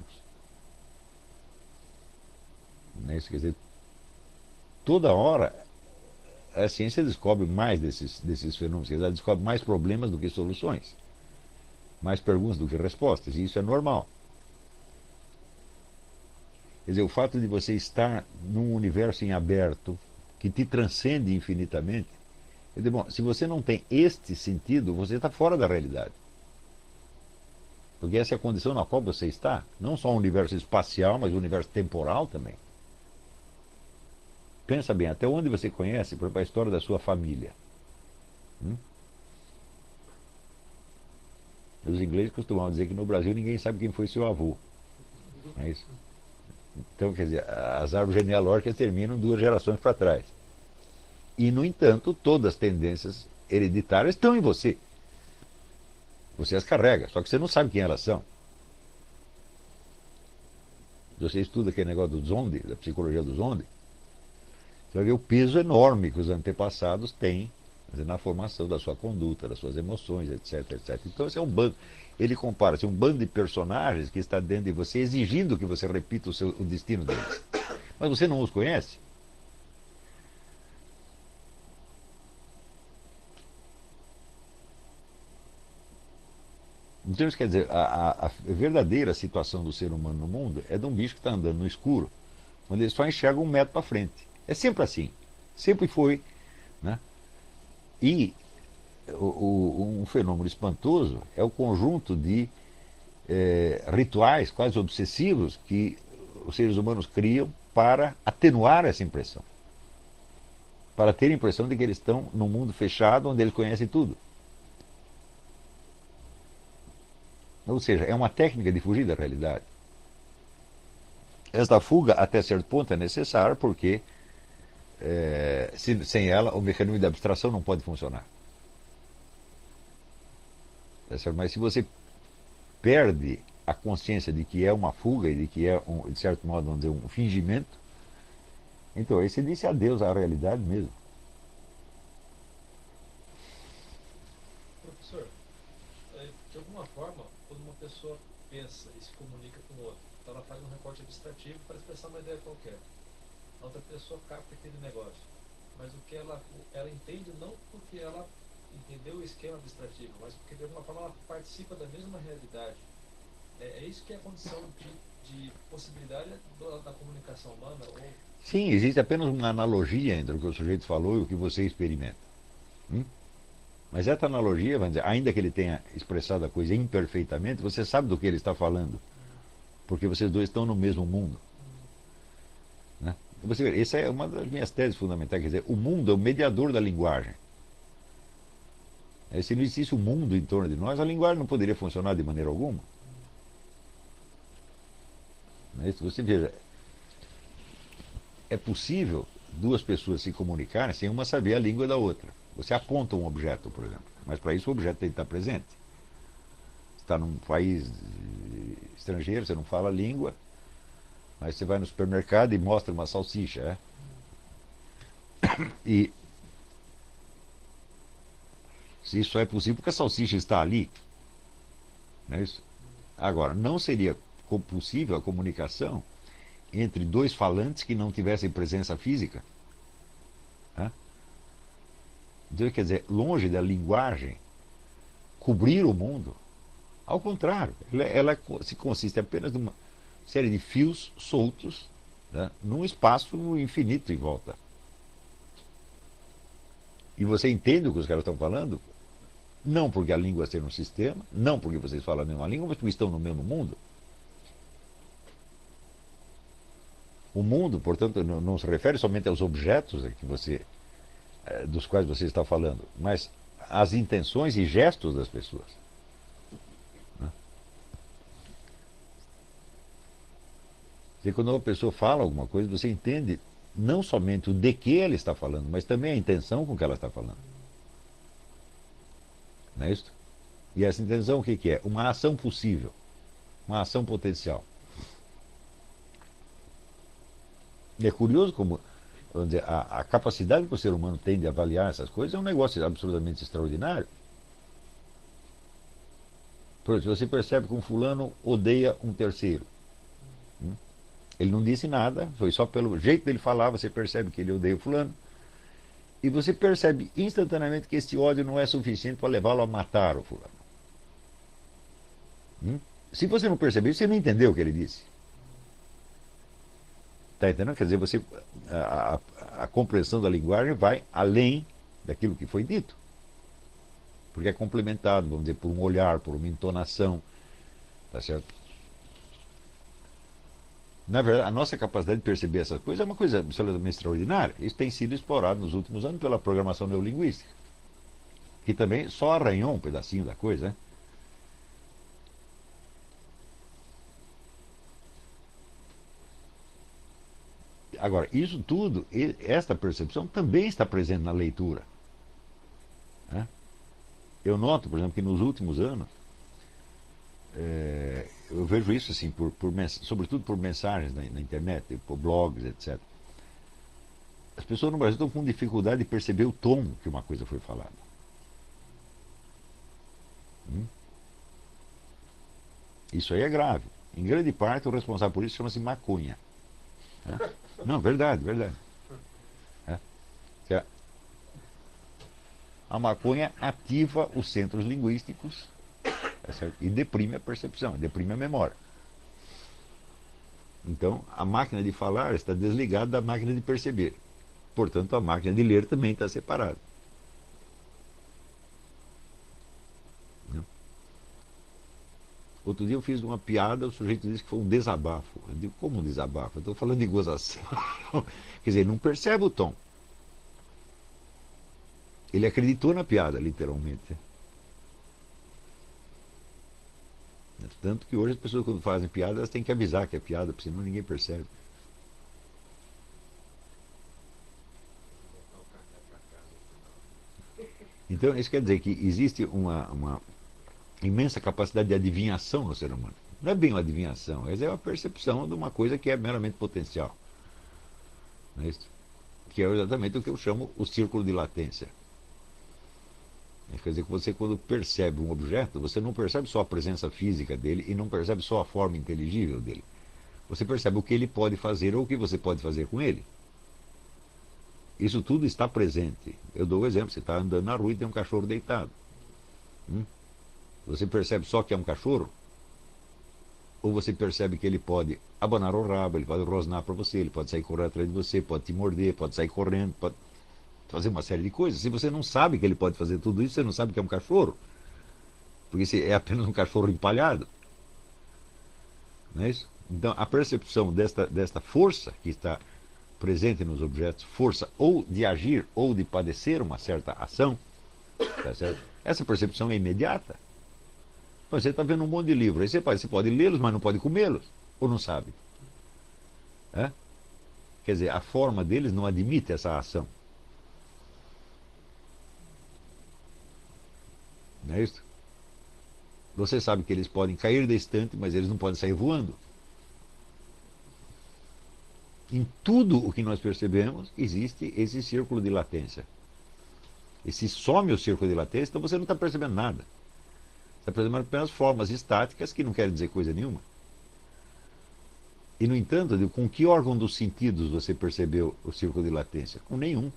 Isso quer dizer, toda hora a ciência descobre mais desses fenômenos, ela descobre mais problemas do que soluções, mais perguntas do que respostas, e isso é normal. Quer dizer, o fato de você estar num universo em aberto, que te transcende infinitamente, quer dizer, bom, se você não tem este sentido, você está fora da realidade. Porque essa é a condição na qual você está, não só o universo espacial, mas o universo temporal também. Pensa bem, até onde você conhece, por exemplo, a história da sua família? Os ingleses costumavam dizer que no Brasil ninguém sabe quem foi seu avô. Não é isso? Então, quer dizer, as árvores genealógicas terminam 2 gerações para trás. E, no entanto, todas as tendências hereditárias estão em você. Você as carrega, só que você não sabe quem elas são. Você estuda aquele negócio do Zondi, da psicologia do Zondi, você vai ver o peso enorme que os antepassados têm, quer dizer, na formação da sua conduta, das suas emoções, etc, etc. Então esse é um bando, ele compara-se um bando de personagens que está dentro de você, exigindo que você repita o destino deles. Mas você não os conhece. Então isso quer dizer, a verdadeira situação do ser humano no mundo é de um bicho que está andando no escuro, onde ele só enxerga 1 metro para frente. É sempre assim. Sempre foi. Né? E um fenômeno espantoso é o conjunto de rituais quase obsessivos que os seres humanos criam para atenuar essa impressão. Para ter a impressão de que eles estão num mundo fechado onde eles conhecem tudo. Ou seja, é uma técnica de fugir da realidade. Esta fuga, até certo ponto, é necessária porque sem ela o mecanismo de abstração não pode funcionar. Mas se você perde a consciência de que é uma fuga e de que é, de certo modo, vamos dizer, um fingimento, então aí você disse adeus à realidade mesmo. Professor, de alguma forma, quando uma pessoa pensa e se comunica com o outro, então ela faz um recorte abstrativo para expressar uma ideia qualquer. A outra pessoa capta aquele negócio. Mas o que ela entende não porque ela entendeu o esquema abstrativo, mas porque de alguma forma ela participa da mesma realidade. É isso que é a condição de possibilidade da comunicação humana? Ou... Sim, existe apenas uma analogia entre o que o sujeito falou e o que você experimenta. Mas essa analogia, vamos dizer, ainda que ele tenha expressado a coisa imperfeitamente, você sabe do que ele está falando. Porque vocês dois estão no mesmo mundo. Né? Você vê, essa é uma das minhas teses fundamentais. Quer dizer, o mundo é o mediador da linguagem. Se não existisse o mundo em torno de nós, a linguagem não poderia funcionar de maneira alguma. Você veja, é possível 2 pessoas se comunicarem sem uma saber a língua da outra. Você aponta um objeto, por exemplo, mas para isso o objeto tem que estar presente. Você está num país estrangeiro, você não fala a língua, mas você vai no supermercado e mostra uma salsicha. E se isso é possível, porque a salsicha está ali. Não é isso? Agora, não seria possível a comunicação entre 2 falantes que não tivessem presença física. Então, quer dizer, longe da linguagem cobrir o mundo, Ao contrário, ela se consiste apenas de uma série de fios soltos, né, num espaço infinito em volta. E você entende o que os caras estão falando? Não porque a língua seja um sistema, não porque vocês falam a mesma língua, mas porque estão no mesmo mundo. O mundo, portanto, não se refere somente aos objetos dos quais você está falando, mas às intenções e gestos das pessoas. Né? E quando uma pessoa fala alguma coisa, você entende não somente o de que ela está falando, mas também a intenção com que ela está falando. Não é isso? E essa intenção o que é? Uma ação possível, uma ação potencial. E é curioso como, vamos dizer, a capacidade que o ser humano tem de avaliar essas coisas é um negócio absolutamente extraordinário. Por exemplo, você percebe que um fulano odeia um terceiro. Ele não disse nada, foi só pelo jeito dele falar, você percebe que ele odeia o fulano. E você percebe instantaneamente que esse ódio não é suficiente para levá-lo a matar o fulano. Se você não percebeu, você não entendeu o que ele disse. Está entendendo? Quer dizer, a compreensão da linguagem vai além daquilo que foi dito. Porque é complementado, vamos dizer, por um olhar, por uma entonação. Tá certo? Na verdade, a nossa capacidade de perceber essas coisas é uma coisa absolutamente extraordinária. Isso tem sido explorado nos últimos anos pela programação neurolinguística, que também só arranhou um pedacinho da coisa, né? Agora, isso tudo, esta percepção também está presente na leitura. Né? Eu noto, por exemplo, que nos últimos anos, eu vejo isso assim, sobretudo por mensagens na internet, por blogs, etc. As pessoas no Brasil estão com dificuldade de perceber o tom que uma coisa foi falada. Isso aí é grave. Em grande parte, o responsável por isso chama-se maconha. Não, verdade, verdade. A maconha ativa os centros linguísticos, e deprime a percepção, deprime a memória. Então, a máquina de falar está desligada da máquina de perceber. Portanto, a máquina de ler também está separada. Outro dia eu fiz uma piada, o sujeito disse que foi um desabafo. Eu digo, como um desabafo? Eu estou falando de gozação. Quer dizer, ele não percebe o tom. Ele acreditou na piada, literalmente. Tanto que hoje as pessoas, quando fazem piada, elas têm que avisar que é piada, porque senão ninguém percebe. Então, isso quer dizer que existe uma imensa capacidade de adivinhação no ser humano. Não é bem uma adivinhação, mas é uma percepção de uma coisa que é meramente potencial. Não é isso? Que é exatamente o que eu chamo o círculo de latência. Quer dizer que você, quando percebe um objeto, você não percebe só a presença física dele e não percebe só a forma inteligível dele. Você percebe o que ele pode fazer ou o que você pode fazer com ele. Isso tudo está presente. Eu dou um exemplo, você está andando na rua e tem um cachorro deitado. Você percebe só que é um cachorro? Ou você percebe que ele pode abanar o rabo, ele pode rosnar para você, ele pode sair correndo atrás de você, pode te morder, pode sair correndo, pode fazer uma série de coisas. Se você não sabe que ele pode fazer tudo isso, você não sabe que é um cachorro. Porque se é apenas um cachorro empalhado. Não é isso? Então, a percepção desta força que está presente nos objetos, força ou de agir ou de padecer uma certa ação, tá certo? Essa percepção é imediata. Você está vendo um monte de livros, aí você pode lê-los, mas não pode comê-los, ou não sabe. Quer dizer, a forma deles não admite essa ação. Não é isso? Você sabe que eles podem cair da estante, mas eles não podem sair voando. Em tudo o que nós percebemos, existe esse círculo de latência. E se some o círculo de latência, então você não está percebendo nada. Está percebendo apenas formas estáticas que não querem dizer coisa nenhuma. E, no entanto, eu digo, com que órgão dos sentidos você percebeu o círculo de latência? Com nenhum.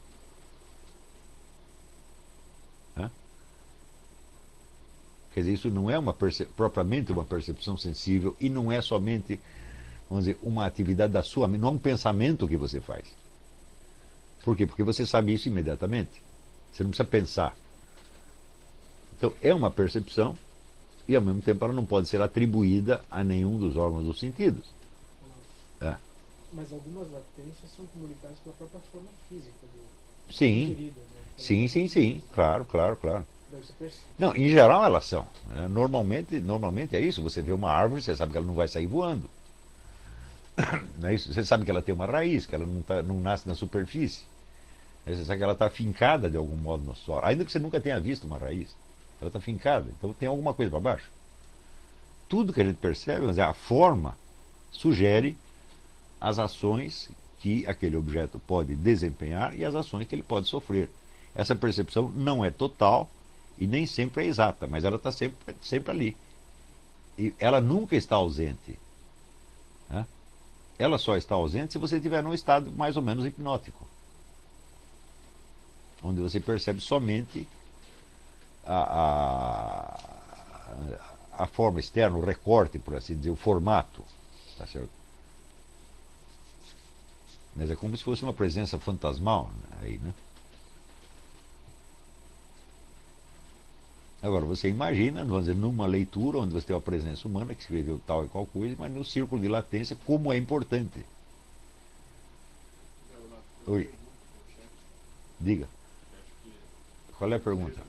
Quer dizer, isso não é propriamente uma percepção sensível e não é somente, vamos dizer, uma atividade da sua mente, não é um pensamento que você faz. Por quê? Porque você sabe isso imediatamente. Você não precisa pensar. Então, é uma percepção e, ao mesmo tempo, ela não pode ser atribuída a nenhum dos órgãos dos sentidos. É. Mas algumas latências são comunicadas pela própria forma física do Sim, ingerido, né? sim, sim, sim. Claro, claro, claro. Daí você percebe. Não, em geral elas são. Normalmente é isso. Você vê uma árvore, você sabe que ela não vai sair voando. Não é isso? Você sabe que ela tem uma raiz, que ela não nasce na superfície. Você sabe que ela está fincada de algum modo no solo. Ainda que você nunca tenha visto uma raiz. Ela está fincada. Então tem alguma coisa para baixo. Tudo que a gente percebe, mas a forma sugere as ações que aquele objeto pode desempenhar e as ações que ele pode sofrer. Essa percepção não é total e nem sempre é exata, mas ela está sempre ali. E ela nunca está ausente. Né? Ela só está ausente se você estiver num estado mais ou menos hipnótico, onde você percebe somente a forma externa, o recorte, por assim dizer, o formato. Tá certo? Mas é como se fosse uma presença fantasmal aí, né? Agora, você imagina, vamos dizer, numa leitura onde você tem uma presença humana que escreveu tal e qual coisa, mas no círculo de latência, como é importante. Oi. Diga. Qual é a pergunta?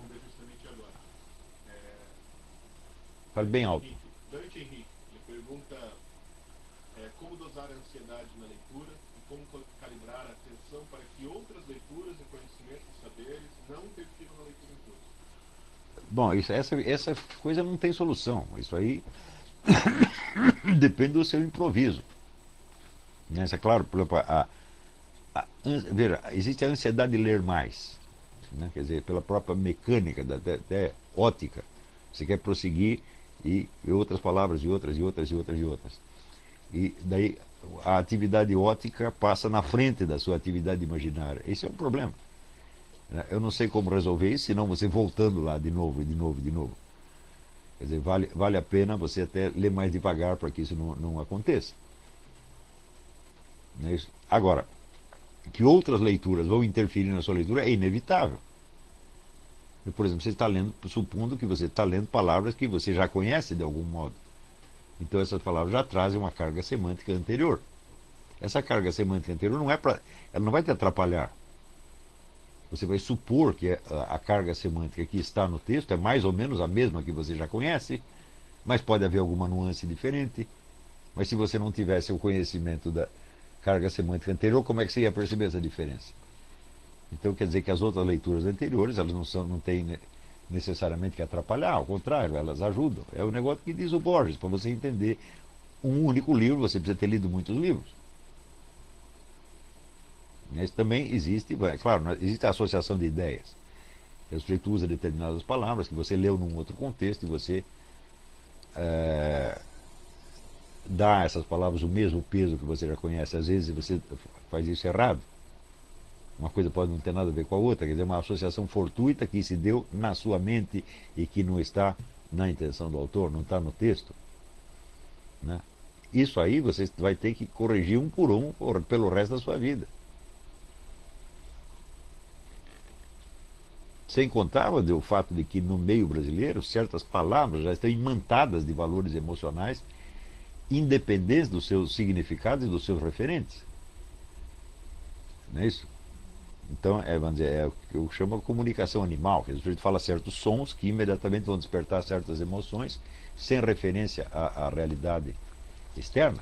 Fale bem alto. Dante Henrique, ele pergunta como dosar a ansiedade na leitura e como calibrar a atenção para que outras leituras e conhecimentos e saberes não interfiram na leitura em todos. Bom, essa coisa não tem solução. Isso aí depende do seu improviso. Né? Isso é claro, por exemplo, veja, existe a ansiedade de ler mais. Né? Quer dizer, pela própria mecânica, até ótica. Você quer prosseguir e outras palavras, e outras, e outras, e outras, e outras. E daí a atividade ótica passa na frente da sua atividade imaginária. Esse é um problema. Eu não sei como resolver isso, senão você voltando lá de novo, de novo, de novo. Quer dizer, vale a pena você até ler mais devagar para que isso não aconteça. Não é isso? Agora, que outras leituras vão interferir na sua leitura é inevitável. Por exemplo, você está lendo, supondo que você está lendo palavras que você já conhece de algum modo. Então essas palavras já trazem uma carga semântica anterior. Essa carga semântica anterior ela não vai te atrapalhar. Você vai supor que a carga semântica que está no texto é mais ou menos a mesma que você já conhece, mas pode haver alguma nuance diferente. Mas se você não tivesse o conhecimento da carga semântica anterior, como é que você ia perceber essa diferença? Então quer dizer que as outras leituras anteriores, elas não têm necessariamente que atrapalhar, ao contrário, elas ajudam. É o negócio que diz o Borges, para você entender um único livro, você precisa ter lido muitos livros. Mas também existe, é claro, existe a associação de ideias. O sujeito usa determinadas palavras que você leu num outro contexto e você dá a essas palavras o mesmo peso que você já conhece. Às vezes você faz isso errado. Uma coisa pode não ter nada a ver com a outra, quer dizer, uma associação fortuita que se deu na sua mente e que não está na intenção do autor, não está no texto. Né? Isso aí você vai ter que corrigir um por um pelo resto da sua vida. Sem contar o fato de que no meio brasileiro certas palavras já estão imantadas de valores emocionais independentes dos seus significados e dos seus referentes. Não é isso? Então, vamos dizer, é o que eu chamo de comunicação animal, que o sujeito fala certos sons que imediatamente vão despertar certas emoções sem referência à realidade externa.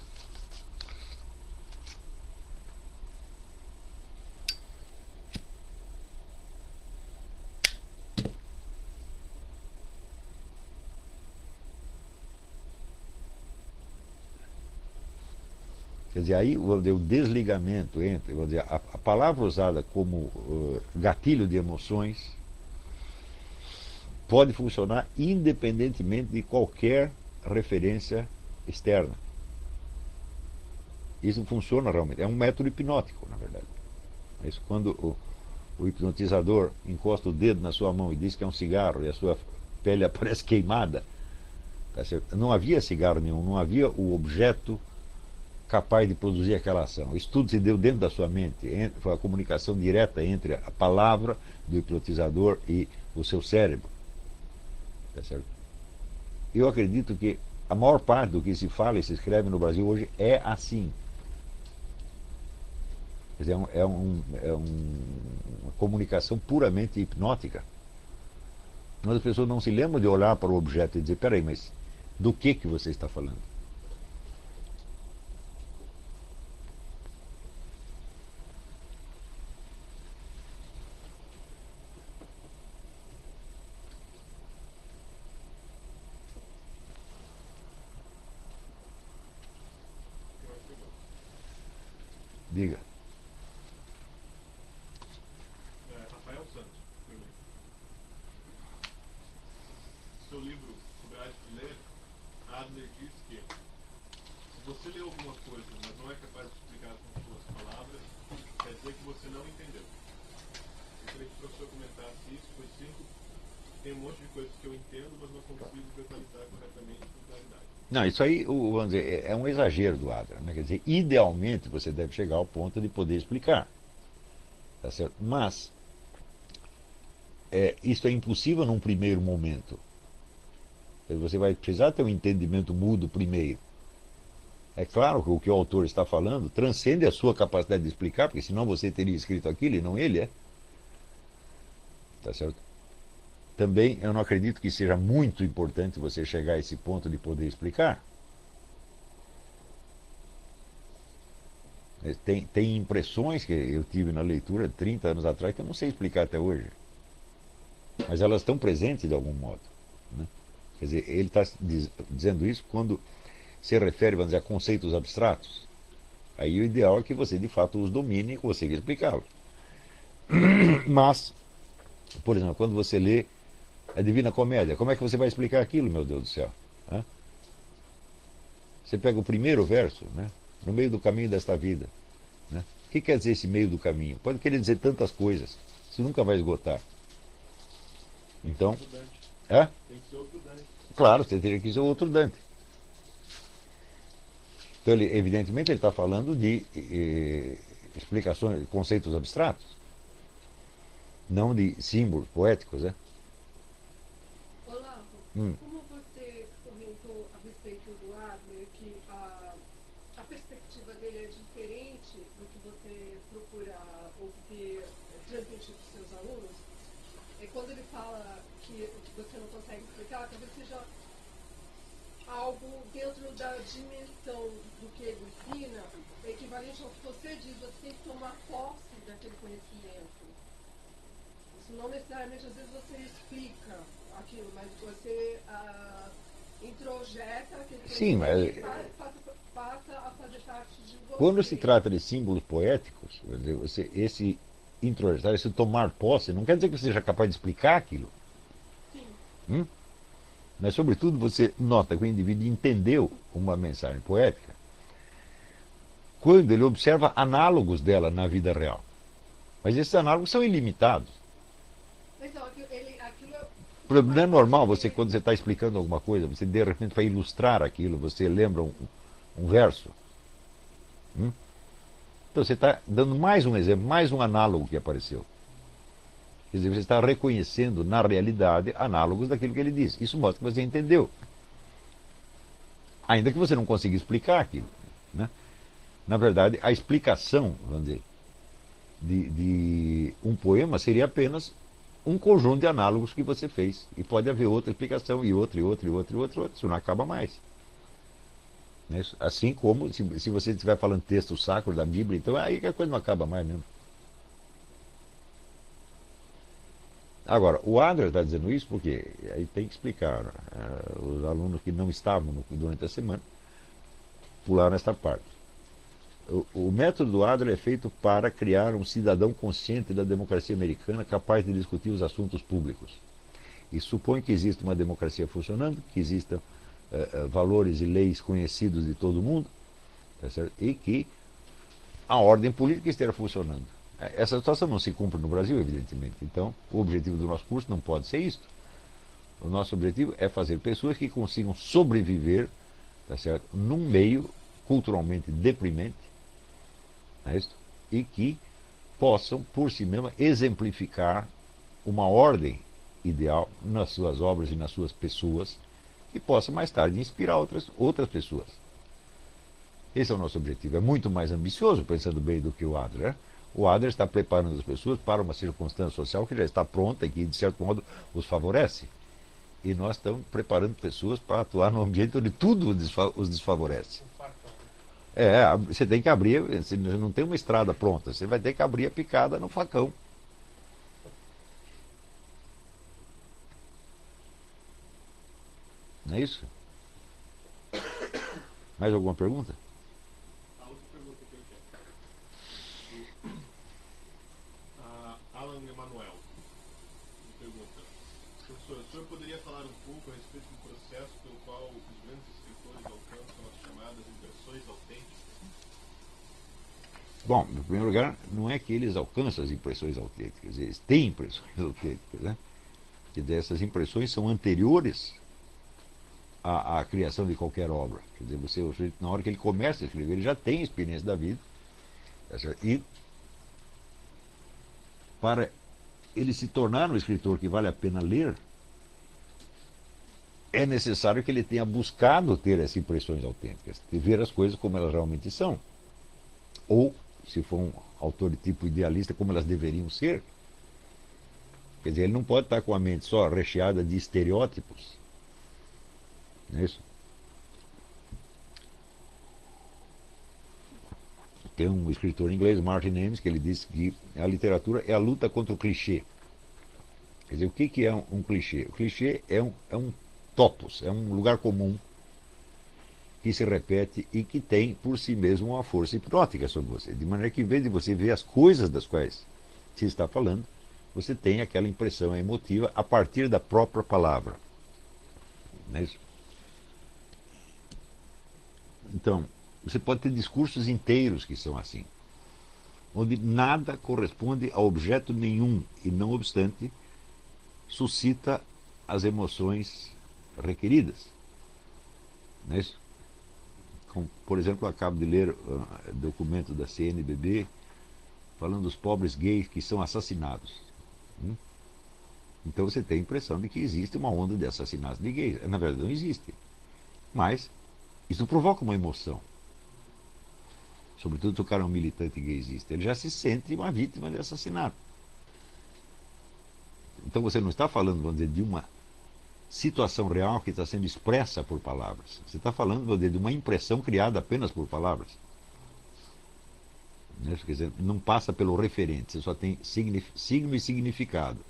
Quer dizer, aí o desligamento entre, vamos dizer, a palavra usada como gatilho de emoções pode funcionar independentemente de qualquer referência externa. Isso funciona realmente. É um método hipnótico, na verdade. Isso, quando o hipnotizador encosta o dedo na sua mão e diz que é um cigarro e a sua pele aparece queimada. Tá certo? Não havia cigarro nenhum, não havia o objeto capaz de produzir aquela ação. Isso tudo se deu dentro da sua mente. Foi a comunicação direta entre a palavra do hipnotizador e o seu cérebro. Tá certo? Eu acredito que a maior parte do que se fala e se escreve no Brasil hoje é assim. Quer dizer, uma comunicação puramente hipnótica. Mas as pessoas não se lembram de olhar para o objeto e dizer, peraí, mas do que você está falando? Diga. Rafael Santos, primeiro. Seu livro, sobre a arte de ler, Adler diz que se você lê alguma coisa, mas não é capaz de explicar com suas palavras, quer dizer que você não entendeu. Eu queria que o professor comentasse isso, pois sinto que tem um monte de coisas que eu entendo, mas não consigo verbalizar corretamente com claridade. Não, isso aí, vamos dizer, é um exagero do Adler, né? Quer dizer, idealmente você deve chegar ao ponto de poder explicar. Tá certo? Mas isso é impossível num primeiro momento. Você vai precisar ter um entendimento mudo primeiro. É claro que o que o autor está falando transcende a sua capacidade de explicar, porque senão você teria escrito aquilo e não ele, é. Tá certo? Também eu não acredito que seja muito importante você chegar a esse ponto de poder explicar. Tem impressões que eu tive na leitura 30 anos atrás que eu não sei explicar até hoje. Mas elas estão presentes de algum modo. Né? Quer dizer, ele está dizendo isso quando se refere, vamos dizer, a conceitos abstratos. Aí o ideal é que você de fato os domine e consiga explicá-los. Mas, por exemplo, quando você lê a Divina Comédia, como é que você vai explicar aquilo, meu Deus do céu? Hã? Você pega o primeiro verso, né? No meio do caminho desta vida. Né? O que quer dizer esse meio do caminho? Pode querer dizer tantas coisas. Você nunca vai esgotar. Então, Tem que ser outro Dante. claro, você teria que ser outro Dante. Então, evidentemente, ele está falando de explicações, conceitos abstratos, não de símbolos poéticos, né? Olavo, Hum. como você comentou a respeito do Adler, que a perspectiva dele é diferente do que você procura obter, transmitir para os seus alunos, quando ele fala que você não consegue explicar, talvez seja algo dentro da dimensão do que ele ensina, equivalente ao que você diz, você tem que tomar posse daquele conhecimento. Isso não necessariamente, às vezes você explica aquilo, mas você introjeta aquele Sim, mas e passa a fazer parte de você. quando se trata de símbolos poéticos, quer dizer, esse introjetar, esse tomar posse, não quer dizer que você seja capaz de explicar aquilo. Sim. Mas, sobretudo, você nota que o indivíduo entendeu uma mensagem poética quando ele observa análogos dela na vida real. Mas esses análogos são ilimitados. Então, Não é normal você, quando você está explicando alguma coisa, você de repente vai ilustrar aquilo, você lembra um verso. Então você está dando mais um exemplo, mais um análogo que apareceu. Quer dizer, você está reconhecendo na realidade análogos daquilo que ele diz. Isso mostra que você entendeu. Ainda que você não consiga explicar aquilo. Né? Na verdade, a explicação, vamos dizer, de um poema seria apenas um conjunto de análogos que você fez. E pode haver outra explicação, e outra, e outra, e outra, e outra, e outra. Isso não acaba mais. Né? Assim como se você estiver falando texto sacro da Bíblia, então aí que a coisa não acaba mais mesmo. Agora, o Adler está dizendo isso porque aí tem que explicar. Os alunos que não estavam durante a semana pularam esta parte. O método do Adler é feito para criar um cidadão consciente da democracia americana capaz de discutir os assuntos públicos. E supõe que exista uma democracia funcionando, que existam valores e leis conhecidos de todo mundo, tá certo? E que a ordem política esteja funcionando. Essa situação não se cumpre no Brasil, evidentemente. Então, o objetivo do nosso curso não pode ser isso. O nosso objetivo é fazer pessoas que consigam sobreviver, tá certo, num meio culturalmente deprimente, não é isso? E que possam, por si mesmas, exemplificar uma ordem ideal nas suas obras e nas suas pessoas, que possa mais tarde inspirar outras pessoas. Esse é o nosso objetivo. É muito mais ambicioso, pensando bem, do que o Adler. O Adler está preparando as pessoas para uma circunstância social que já está pronta e que, de certo modo, os favorece. E nós estamos preparando pessoas para atuar num ambiente onde tudo os desfavorece. Você tem que abrir, você não tem uma estrada pronta, você vai ter que abrir a picada no facão. Não é isso? Mais alguma pergunta? A outra pergunta que eu quero. Alan Emanuel me pergunta: professor, o senhor poderia falar um pouco a respeito do processo pelo qual os grandes escritores alcançam as chamadas impressões autênticas? Bom, em primeiro lugar, não é que eles alcançam as impressões autênticas, eles têm impressões autênticas, né? Que dessas impressões são anteriores à criação de qualquer obra. Quer dizer, na hora que ele começa a escrever, ele já tem a experiência da vida. E para ele se tornar um escritor que vale a pena ler, é necessário que ele tenha buscado ter essas impressões autênticas, de ver as coisas como elas realmente são. Ou, se for um autor de tipo idealista, como elas deveriam ser. Quer dizer, ele não pode estar com a mente só recheada de estereótipos. Não é isso? Tem um escritor inglês, Martin Amis, que ele disse que a literatura é a luta contra o clichê. Quer dizer, o que é um clichê? O clichê é um topos, é um lugar comum que se repete e que tem por si mesmo uma força hipnótica sobre você. De maneira que, em vez de você ver as coisas das quais se está falando, você tem aquela impressão emotiva a partir da própria palavra. Não é isso? Então, você pode ter discursos inteiros que são assim, onde nada corresponde a objeto nenhum e, não obstante, suscita as emoções requeridas. Não é isso? Como, por exemplo, eu acabo de ler documento da CNBB falando dos pobres gays que são assassinados. Então você tem a impressão de que existe uma onda de assassinatos de gays. Na verdade, não existe. Mas isso provoca uma emoção. Sobretudo se o cara é um militante gaysista. Ele já se sente uma vítima de assassinato. Então você não está falando, vamos dizer, de uma situação real que está sendo expressa por palavras. Você está falando, vamos dizer, de uma impressão criada apenas por palavras. Quer dizer, não passa pelo referente, você só tem signo e significado.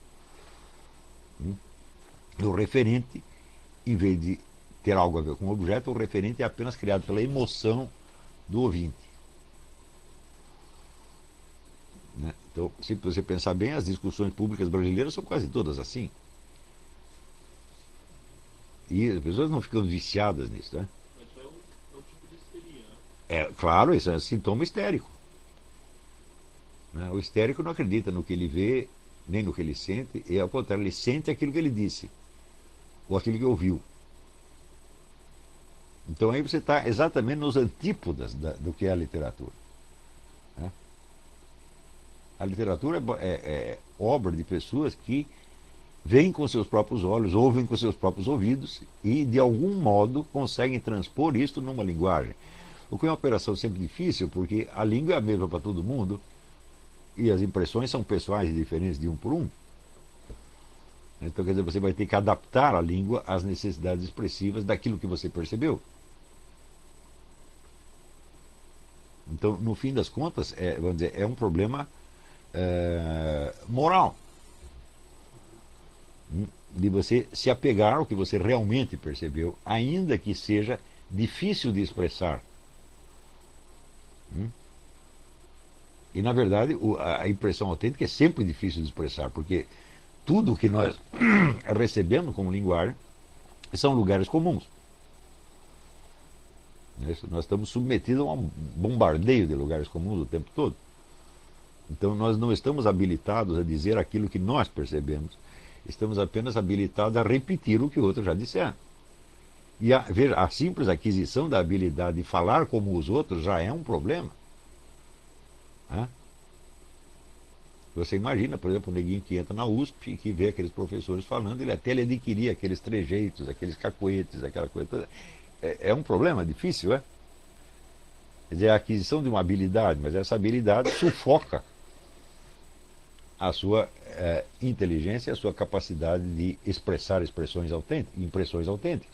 O referente, em vez de ter algo a ver com o objeto, o referente é apenas criado pela emoção do ouvinte. Então, se você pensar bem, as discussões públicas brasileiras são quase todas assim. E as pessoas não ficam viciadas nisso, né? Mas é um tipo de histeria, né? É, claro, isso é um sintoma histérico. O histérico não acredita no que ele vê, nem no que ele sente, e ao contrário, ele sente aquilo que ele disse, ou aquilo que ouviu. Então aí você está exatamente nos antípodas do que é a literatura. A literatura é obra de pessoas que veem com seus próprios olhos, ouvem com seus próprios ouvidos e, de algum modo, conseguem transpor isso numa linguagem. O que é uma operação sempre difícil, porque a língua é a mesma para todo mundo e as impressões são pessoais e diferentes de um por um. Então, quer dizer, você vai ter que adaptar a língua às necessidades expressivas daquilo que você percebeu. Então, no fim das contas, vamos dizer, é um problema moral. De você se apegar ao que você realmente percebeu, ainda que seja difícil de expressar. E, na verdade, a impressão autêntica é sempre difícil de expressar, porque tudo que nós recebemos como linguagem são lugares comuns. Nós estamos submetidos a um bombardeio de lugares comuns o tempo todo. Então nós não estamos habilitados a dizer aquilo que nós percebemos. Estamos apenas habilitados a repetir o que outros já disseram. E veja, a simples aquisição da habilidade de falar como os outros já é um problema. Né? Você imagina, por exemplo, um neguinho que entra na USP e que vê aqueles professores falando, ele adquirir aqueles trejeitos, aqueles cacoetes, aquela coisa toda. É um problema difícil, é? Quer dizer, a aquisição de uma habilidade, mas essa habilidade sufoca a sua inteligência, a sua capacidade de expressar impressões autênticas.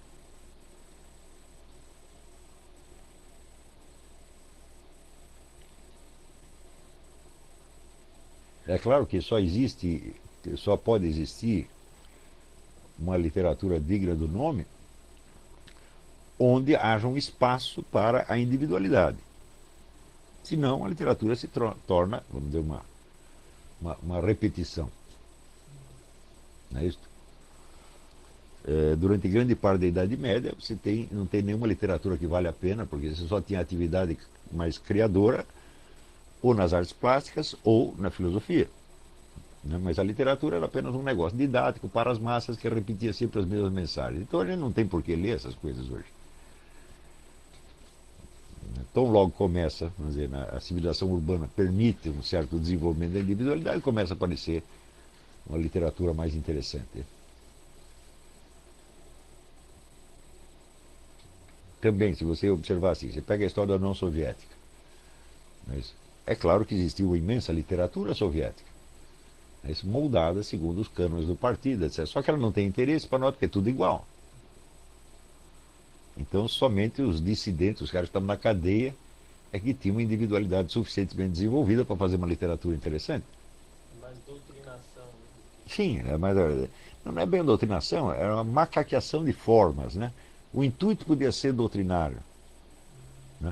É claro que só pode existir uma literatura digna do nome onde haja um espaço para a individualidade. Senão a literatura se torna, vamos dizer, uma repetição. Não é isso? Durante grande parte da Idade Média, não tem nenhuma literatura que vale a pena, porque você só tinha atividade mais criadora, ou nas artes plásticas, ou na filosofia. Né? Mas a literatura era apenas um negócio didático para as massas que repetia sempre as mesmas mensagens. Então a gente não tem por que ler essas coisas hoje. Então logo começa, vamos dizer, a civilização urbana permite um certo desenvolvimento da individualidade e começa a aparecer uma literatura mais interessante. Também, se você observar assim, você pega a história da União Soviética. Mas é claro que existiu uma imensa literatura soviética, moldada segundo os cânones do partido, etc. Só que ela não tem interesse para nós, porque é tudo igual. Então, somente os dissidentes, os caras que estavam na cadeia, é que tinham uma individualidade suficientemente desenvolvida para fazer uma literatura interessante. Mais doutrinação. Sim, não é bem doutrinação, é uma macaqueação de formas, né? O intuito podia ser doutrinário. Né?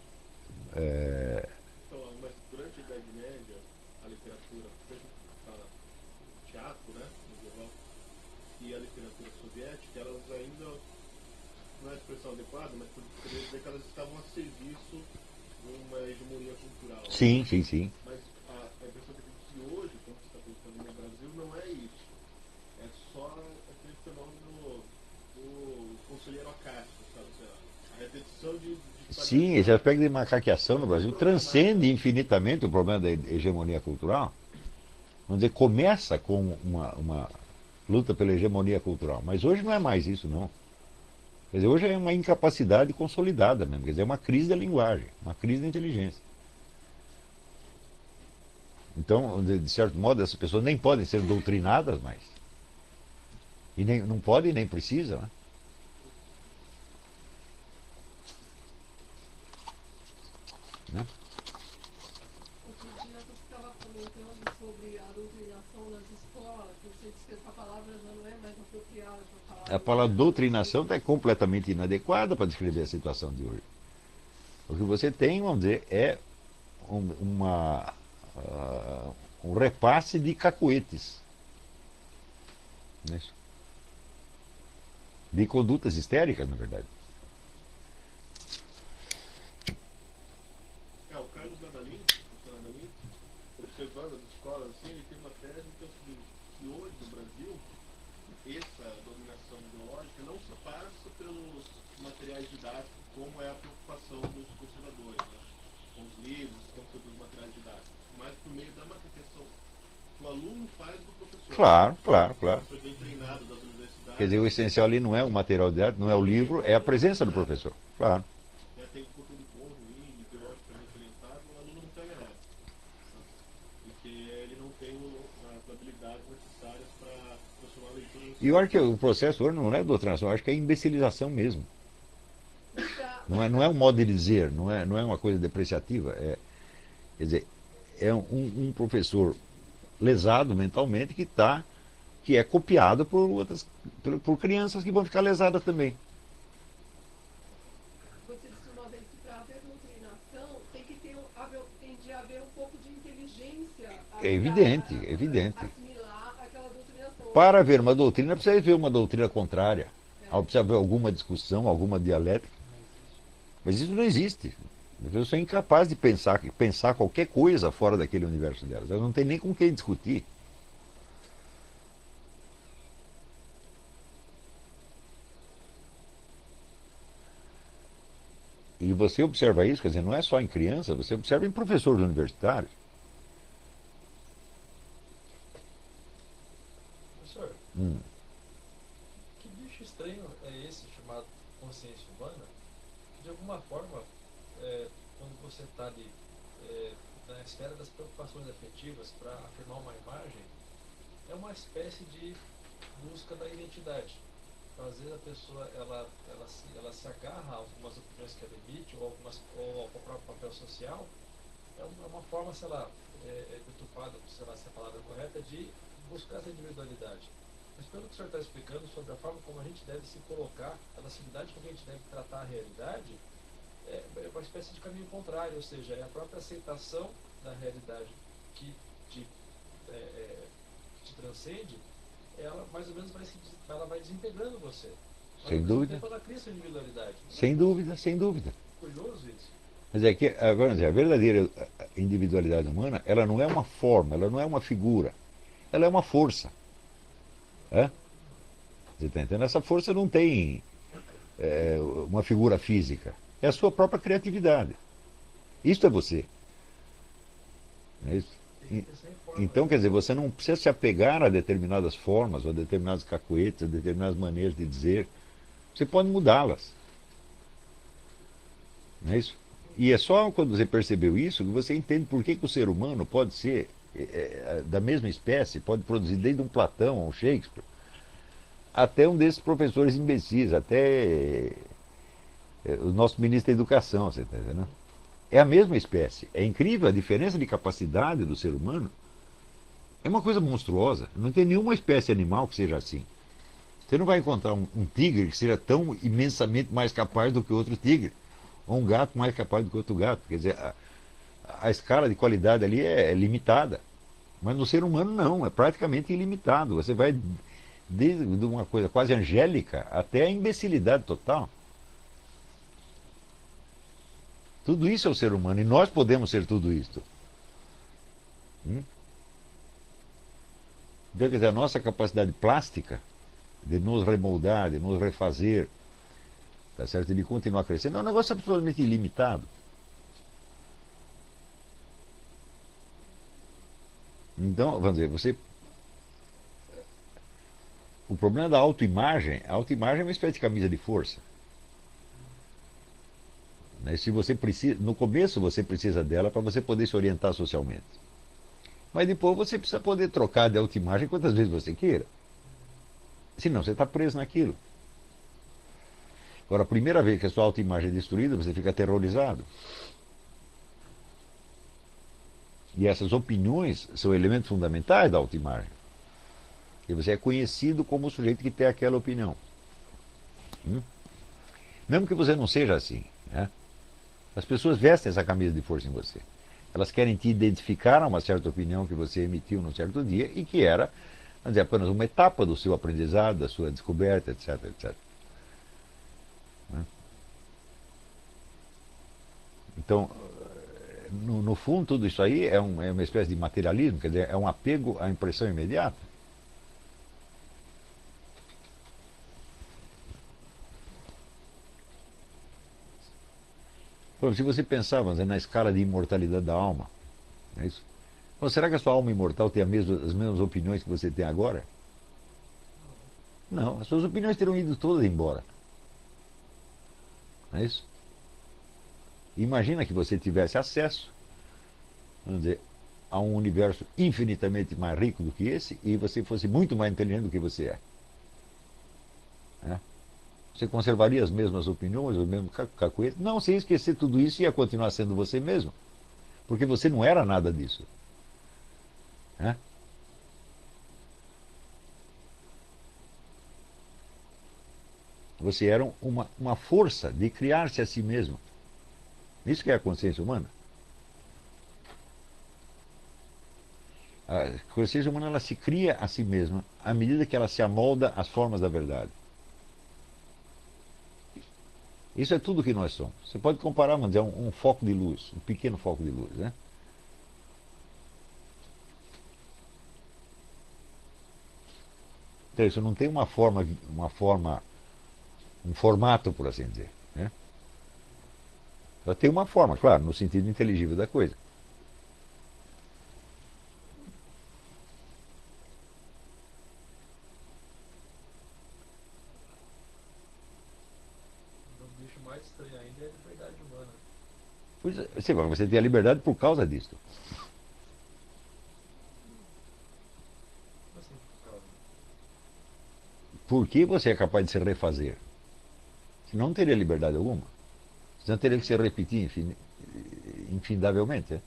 Então, mas durante a Idade Média, a literatura, o teatro, né, medieval, e a literatura soviética, elas ainda, não é a expressão adequada, mas poderia dizer que elas estavam a serviço de uma hegemonia cultural. Sim, sim, sim. Mas a impressão que eu tenho que hoje, como você está pensando no Brasil, não é isso. É só aquele fenômeno do conselheiro acástico, sabe? A repetição de Sim, esse aspecto de macaqueação no Brasil transcende infinitamente o problema da hegemonia cultural. Vamos dizer, começa com uma luta pela hegemonia cultural, mas hoje não é mais isso, não. Quer dizer, hoje é uma incapacidade consolidada mesmo, quer dizer, é uma crise da linguagem, uma crise da inteligência. Então, de certo modo, essas pessoas nem podem ser doutrinadas mais. E nem, não podem nem precisam, né? Né? Outro dia você estava comentando sobre a doutrinação nas escolas, você disse que essa palavra já não é mais apropriada para falar. A palavra doutrinação está completamente inadequada para descrever a situação de hoje. O que você tem, vamos dizer, é um repasse de cacoetes. Né? De condutas histéricas, na verdade. O Carlos Nadalim, observando as escolas, assim, ele tem uma tese que é o seguinte, que hoje no Brasil, essa dominação ideológica não se passa pelos materiais didáticos, como é a preocupação dos conservadores, né? Com os livros, com todos os materiais didáticos, mas por meio da maquetação que o aluno faz do professor. Claro, claro, claro. O professor bem treinado das universidades. Quer dizer, o essencial ali não é o material didático, não é o livro, é a presença do professor. Claro. Tem um conteúdo bom, ruim, ideologicamente orientado, o aluno não pega nada. Porque ele não tem as habilidades necessárias para transformar a leitura em... E eu acho que o processo hoje não é doutrinação, eu acho que é imbecilização mesmo. Não é um modo de dizer, não é uma coisa depreciativa. Quer dizer, é um professor lesado mentalmente que é copiado por crianças que vão ficar lesadas também. Você disse uma vez que para haver doutrinação tem de haver um pouco de inteligência. É evidente, é evidente. Assimilar aquela doutrinação. Para haver uma doutrina, precisa haver uma doutrina contrária. Precisa haver alguma discussão, alguma dialética. Mas isso não existe. As pessoas são incapazes de pensar qualquer coisa fora daquele universo delas. Elas não têm nem com quem discutir. E você observa isso, quer dizer, não é só em criança, você observa em professores universitários. Professor, Hum. que bicho estranho é esse chamado consciência humana? De alguma forma, quando você está ali na esfera das preocupações afetivas para afirmar uma imagem, é uma espécie de busca da identidade. Então, às vezes a pessoa ela se agarra a algumas opiniões que ela emite ou ao próprio papel social. É uma forma, sei lá, deturpada, sei lá se a palavra é correta, de buscar essa individualidade. Mas pelo que o senhor está explicando sobre a forma como a gente deve se colocar, a facilidade com que a gente deve tratar a realidade, é uma espécie de caminho contrário, ou seja, é a própria aceitação da realidade que te transcende, ela mais ou menos ela vai desintegrando você. Mas Sem ao mesmo dúvida. tempo ela cria sua individualidade. Sem dúvida, sem dúvida. Curioso isso. Mas é que, agora, a verdadeira individualidade humana, ela não é uma forma, ela não é uma figura, ela é uma força. É? Você está entendendo? Essa força não tem uma figura física, é a sua própria criatividade. Isto é você. Não é isso? Tem que ser em forma. Então, quer dizer, você não precisa se apegar a determinadas formas, ou a determinados cacuetes, a determinadas maneiras de dizer. Você pode mudá-las. Não é isso? E é só quando você percebeu isso que você entende por que o ser humano pode ser da mesma espécie, pode produzir desde um Platão a um Shakespeare, até um desses professores imbecis, até o nosso ministro da Educação, você está entendendo? É a mesma espécie. É incrível a diferença de capacidade do ser humano. É uma coisa monstruosa. Não tem nenhuma espécie animal que seja assim. Você não vai encontrar um tigre que seja tão imensamente mais capaz do que outro tigre. Ou um gato mais capaz do que outro gato. Quer dizer, a escala de qualidade ali é limitada. Mas no ser humano não, é praticamente ilimitado. Você vai desde uma coisa quase angélica até a imbecilidade total. Tudo isso é o ser humano e nós podemos ser tudo isso. Então, quer dizer, a nossa capacidade plástica de nos remoldar, de nos refazer, tá certo? De continuar crescendo, é um negócio absolutamente ilimitado. Então, vamos dizer, o problema da autoimagem, a autoimagem é uma espécie de camisa de força. Né? Se você precisa, no começo você precisa dela para você poder se orientar socialmente. Mas depois você precisa poder trocar de autoimagem quantas vezes você queira. Senão você está preso naquilo. Agora, a primeira vez que a sua autoimagem é destruída, você fica aterrorizado. E essas opiniões são elementos fundamentais da autoimagem. E você é conhecido como o sujeito que tem aquela opinião. Mesmo que você não seja assim. Né? As pessoas vestem essa camisa de força em você. Elas querem te identificar a uma certa opinião que você emitiu num certo dia e que era, vamos dizer, apenas uma etapa do seu aprendizado, da sua descoberta, etc, etc. Então, no fundo, tudo isso aí é uma espécie de materialismo, quer dizer, é um apego à impressão imediata. Então, se você pensar, vamos dizer, na escala de imortalidade da alma, é isso? Então, será que a sua alma imortal tem as mesmas opiniões que você tem agora? Não, as suas opiniões terão ido todas embora. Não é isso? Imagina que você tivesse acesso, vamos dizer, a um universo infinitamente mais rico do que esse e você fosse muito mais inteligente do que você é. Né? Você conservaria as mesmas opiniões, os mesmos cacuetes? Não, você ia esquecer tudo isso e ia continuar sendo você mesmo. Porque você não era nada disso. Né? Você era uma força de criar-se a si mesmo. Isso que é a consciência humana. A consciência humana ela se cria a si mesma à medida que ela se amolda às formas da verdade. Isso é tudo que nós somos. Você pode comparar, vamos dizer, um foco de luz, um pequeno foco de luz, né? Então, isso não tem uma forma, um formato, por assim dizer. Né? Só tem uma forma, claro, no sentido inteligível da coisa. O bicho mais estranho ainda é a liberdade humana. Pois é, você tem a liberdade por causa disso. Como assim, por causa? Por que você é capaz de se refazer? Senão não teria liberdade alguma. Senão teria que se repetir infindavelmente.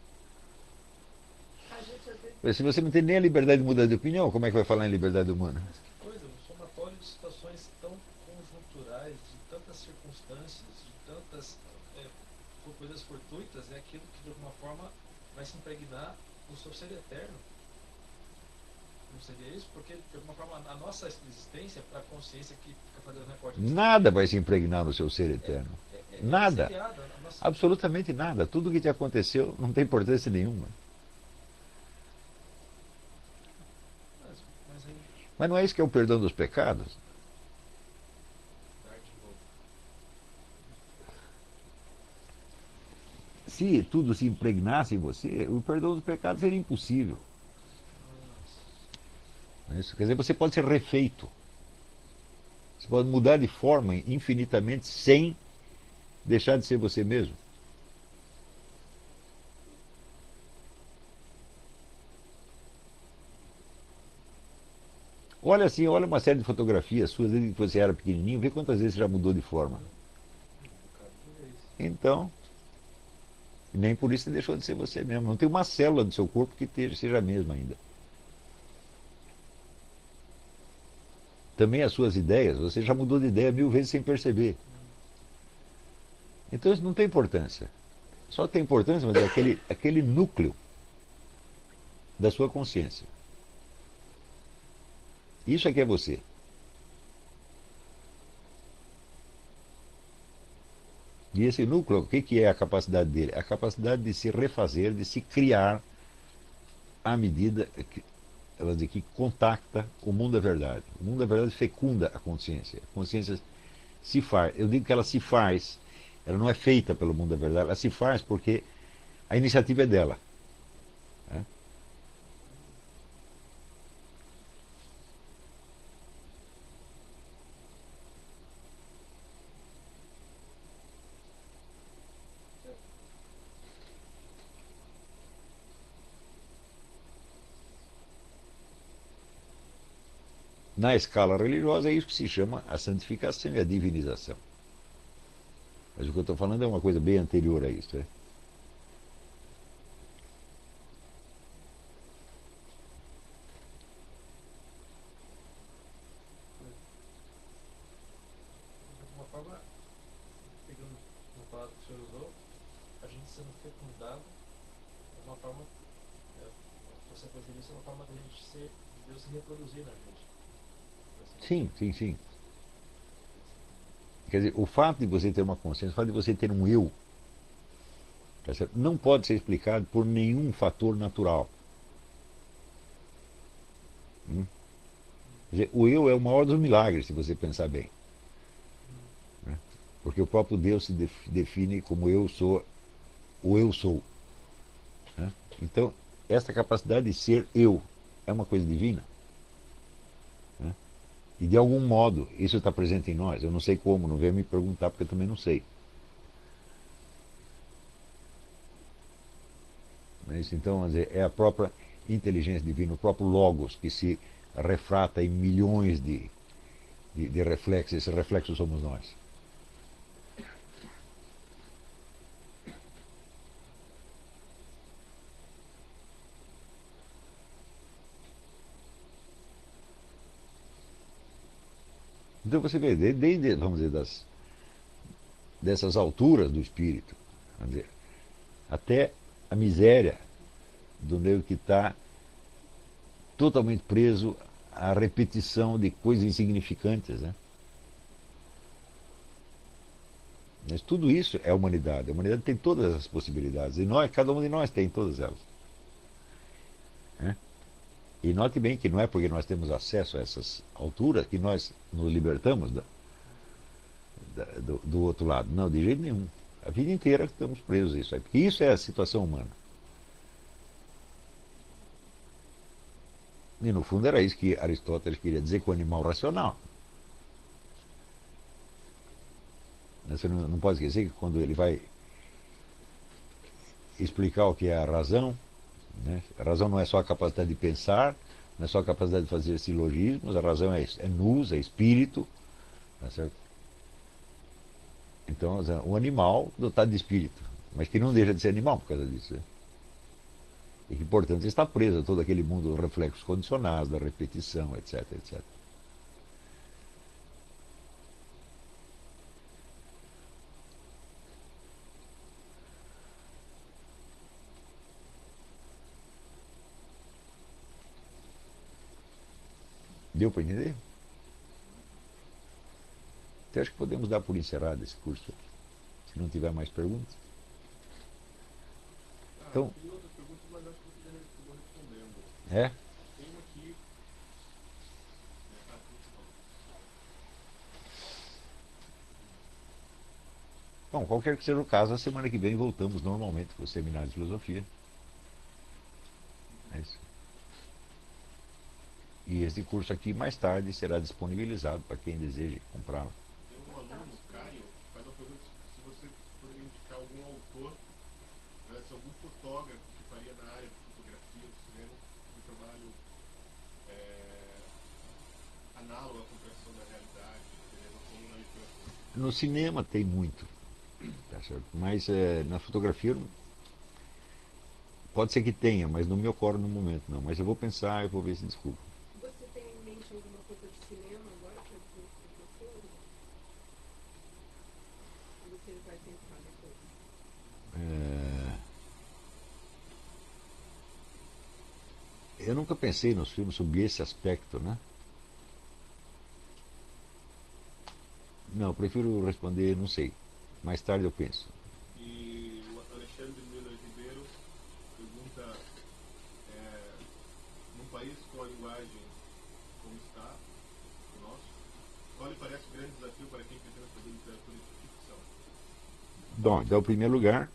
A gente às vezes Mas se você não tem nem a liberdade de mudar de opinião, como é que vai falar em liberdade humana? Mas que coisa, um somatório de situações tão conjunturais, de tantas circunstâncias, de tantas coisas fortuitas, é aquilo que de alguma forma vai se impregnar no seu ser eterno. Não seria isso? Porque de alguma forma a nossa existência, para a consciência que fica fazendo recorte Nada vai se impregnar no seu ser eterno. Nada. seriada, a nossa... Absolutamente nada. Tudo que te aconteceu não tem importância nenhuma. Mas aí, Mas não é isso que é o perdão dos pecados? dar de novo. Se tudo se impregnasse em você, o perdão dos pecados seria impossível. Não é isso? Quer dizer, você pode ser refeito. Você pode mudar de forma infinitamente sem deixar de ser você mesmo. Olha assim, olha uma série de fotografias suas desde que você era pequenininho, vê quantas vezes você já mudou de forma. Então, nem por isso você deixou de ser você mesmo. Não tem uma célula do seu corpo que seja a mesma ainda. Também as suas ideias, você já mudou de ideia 1000 vezes sem perceber. Então isso não tem importância. Só tem importância, mas é aquele núcleo da sua consciência. Isso é que é você. E esse núcleo, o que é a capacidade dele? A capacidade de se refazer, de se criar à medida que contacta o mundo da verdade. O mundo da verdade fecunda a consciência. A consciência se faz. Eu digo que ela se faz. Ela não é feita pelo mundo da verdade. Ela se faz porque a iniciativa é dela. Né? Na escala religiosa é isso que se chama a santificação e a divinização. Mas o que eu estou falando é uma coisa bem anterior a isso. Né? De alguma forma, pegando uma palavra que o senhor usou, a gente sendo fecundado, de alguma forma, você pode dizer isso, é uma forma de a gente ser, de Deus se reproduzir na gente. Sim, sim, sim. Quer dizer, o fato de você ter uma consciência, o fato de você ter um eu, tá certo? Não pode ser explicado por nenhum fator natural. Quer dizer, o eu é o maior dos milagres, se você pensar bem. Né? Porque o próprio Deus se define como eu sou, o eu sou. Né? Então, essa capacidade de ser eu é uma coisa divina. Né? E de algum modo isso está presente em nós. Eu não sei como, não venha me perguntar porque eu também não sei. Mas, então, vamos dizer, é a própria inteligência divina, o próprio Logos que se refrata em milhões de reflexos. Esses reflexos somos nós. Então você vê, desde vamos dizer, dessas alturas do espírito, vamos dizer, até a miséria do nego que está totalmente preso à repetição de coisas insignificantes. Né? Mas tudo isso é a humanidade. A humanidade tem todas as possibilidades. E nós, cada um de nós tem todas elas. Né? E note bem que não é porque nós temos acesso a essas alturas que nós nos libertamos do outro lado. Não, de jeito nenhum. A vida inteira estamos presos a isso aí, porque isso é a situação humana. E no fundo era isso que Aristóteles queria dizer com o animal racional. Você não pode esquecer que quando ele vai explicar o que é a razão, né? A razão não é só a capacidade de pensar, não é só a capacidade de fazer silogismos, a razão é nous, é espírito. Tá certo? Então, um animal dotado de espírito, mas que não deixa de ser animal por causa disso. Né? E que, portanto, está preso a todo aquele mundo dos reflexos condicionados, da repetição, etc, etc. Deu para entender? Então, acho que podemos dar por encerrado esse curso, se não tiver mais perguntas. Então, tem outras perguntas, mas acho que você já acabou respondendo. é? Tem uma aqui. Bom, qualquer que seja o caso, a semana que vem voltamos normalmente com o seminário de filosofia. É isso. E esse curso aqui mais tarde será disponibilizado para quem deseje comprá-lo. Tem um aluno, Caio, que faz uma pergunta se você poderia indicar algum autor, né, se algum fotógrafo que faria na área de fotografia, do cinema, um trabalho análogo à compreensão da realidade, cinema, como na literatura. No cinema tem muito, tá certo? Mas na fotografia pode ser que tenha, mas não me ocorre no momento não. Mas eu vou pensar e vou ver se desculpa. Você tem em mente alguma coisa de cinema agora para dizer para o professor? Ou você vai pensar depois? Eu nunca pensei nos filmes sobre esse aspecto, né? Não, eu prefiro responder, não sei. Mais tarde eu penso. E o Alexandre Miller Ribeiro pergunta, num país com a linguagem como está, o nosso, qual lhe parece o grande desafio para quem pretende fazer literatura de ficção? Bom, então, em primeiro lugar,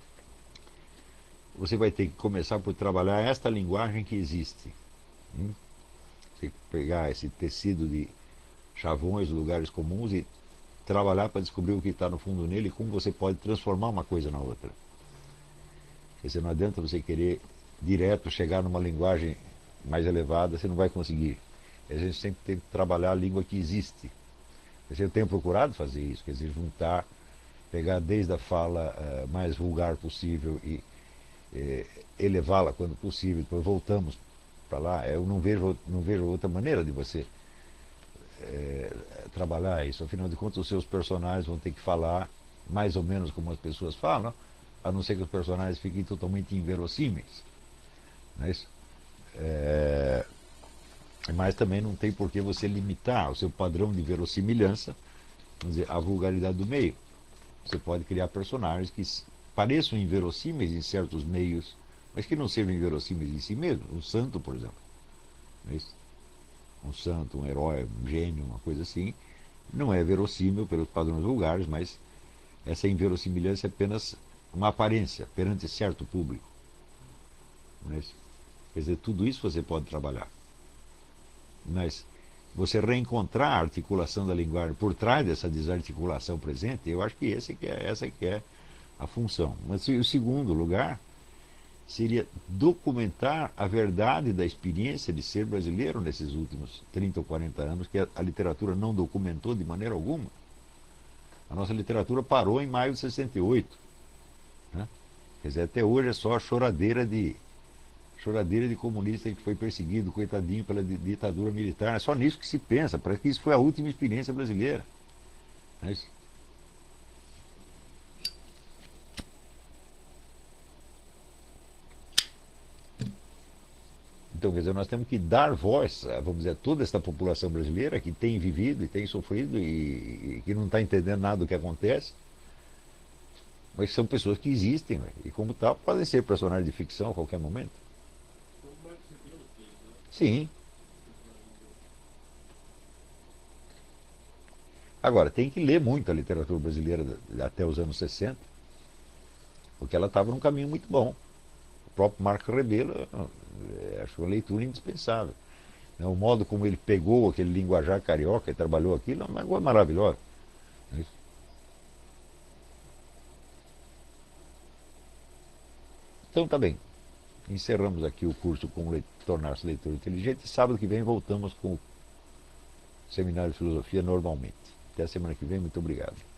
você vai ter que começar por trabalhar esta linguagem que existe. Você pegar esse tecido de chavões, lugares comuns e trabalhar para descobrir o que está no fundo nele e como você pode transformar uma coisa na outra. Quer dizer, não adianta você querer direto chegar numa linguagem mais elevada, você não vai conseguir. A gente sempre tem que trabalhar a língua que existe. Eu tenho procurado fazer isso, quer dizer, juntar, pegar desde a fala mais vulgar possível e elevá-la quando possível, depois voltamos para lá. Eu não vejo outra maneira de você trabalhar isso. Afinal de contas, os seus personagens vão ter que falar mais ou menos como as pessoas falam, a não ser que os personagens fiquem totalmente inverossímeis. Não é isso? Mas também não tem por que você limitar o seu padrão de verossimilhança, vamos dizer, à vulgaridade do meio. Você pode criar personagens que pareçam inverossímeis em certos meios, mas que não sejam inverossímeis em si mesmos. Um santo, por exemplo. Não é isso? Um santo, um herói, um gênio, uma coisa assim, não é verossímil pelos padrões vulgares, mas essa inverossimilhança é apenas uma aparência perante certo público. Não é isso? Quer dizer, tudo isso você pode trabalhar. Mas você reencontrar a articulação da linguagem por trás dessa desarticulação presente, eu acho que essa que é a função. Mas o segundo lugar seria documentar a verdade da experiência de ser brasileiro nesses últimos 30 ou 40 anos, que a literatura não documentou de maneira alguma. A nossa literatura parou em maio de 68. Né? Quer dizer, até hoje é só choradeira de comunista que foi perseguido, coitadinho, pela ditadura militar. É só nisso que se pensa. Parece que isso foi a última experiência brasileira. Não é isso? Então, quer dizer, nós temos que dar voz, vamos dizer, a toda essa população brasileira que tem vivido e tem sofrido e que não está entendendo nada do que acontece, mas são pessoas que existem, né? E como tal, podem ser personagens de ficção a qualquer momento. Sim. Agora, tem que ler muito a literatura brasileira até os anos 60. porque ela estava num caminho muito bom. O próprio Marco Rebelo achou a leitura indispensável. Né? O modo como ele pegou aquele linguajar carioca e trabalhou aquilo é uma coisa maravilhosa. Então tá bem. Encerramos aqui o curso como tornar-se leitor inteligente. Sábado que vem voltamos com o Seminário de Filosofia normalmente. Até a semana que vem. Muito obrigado.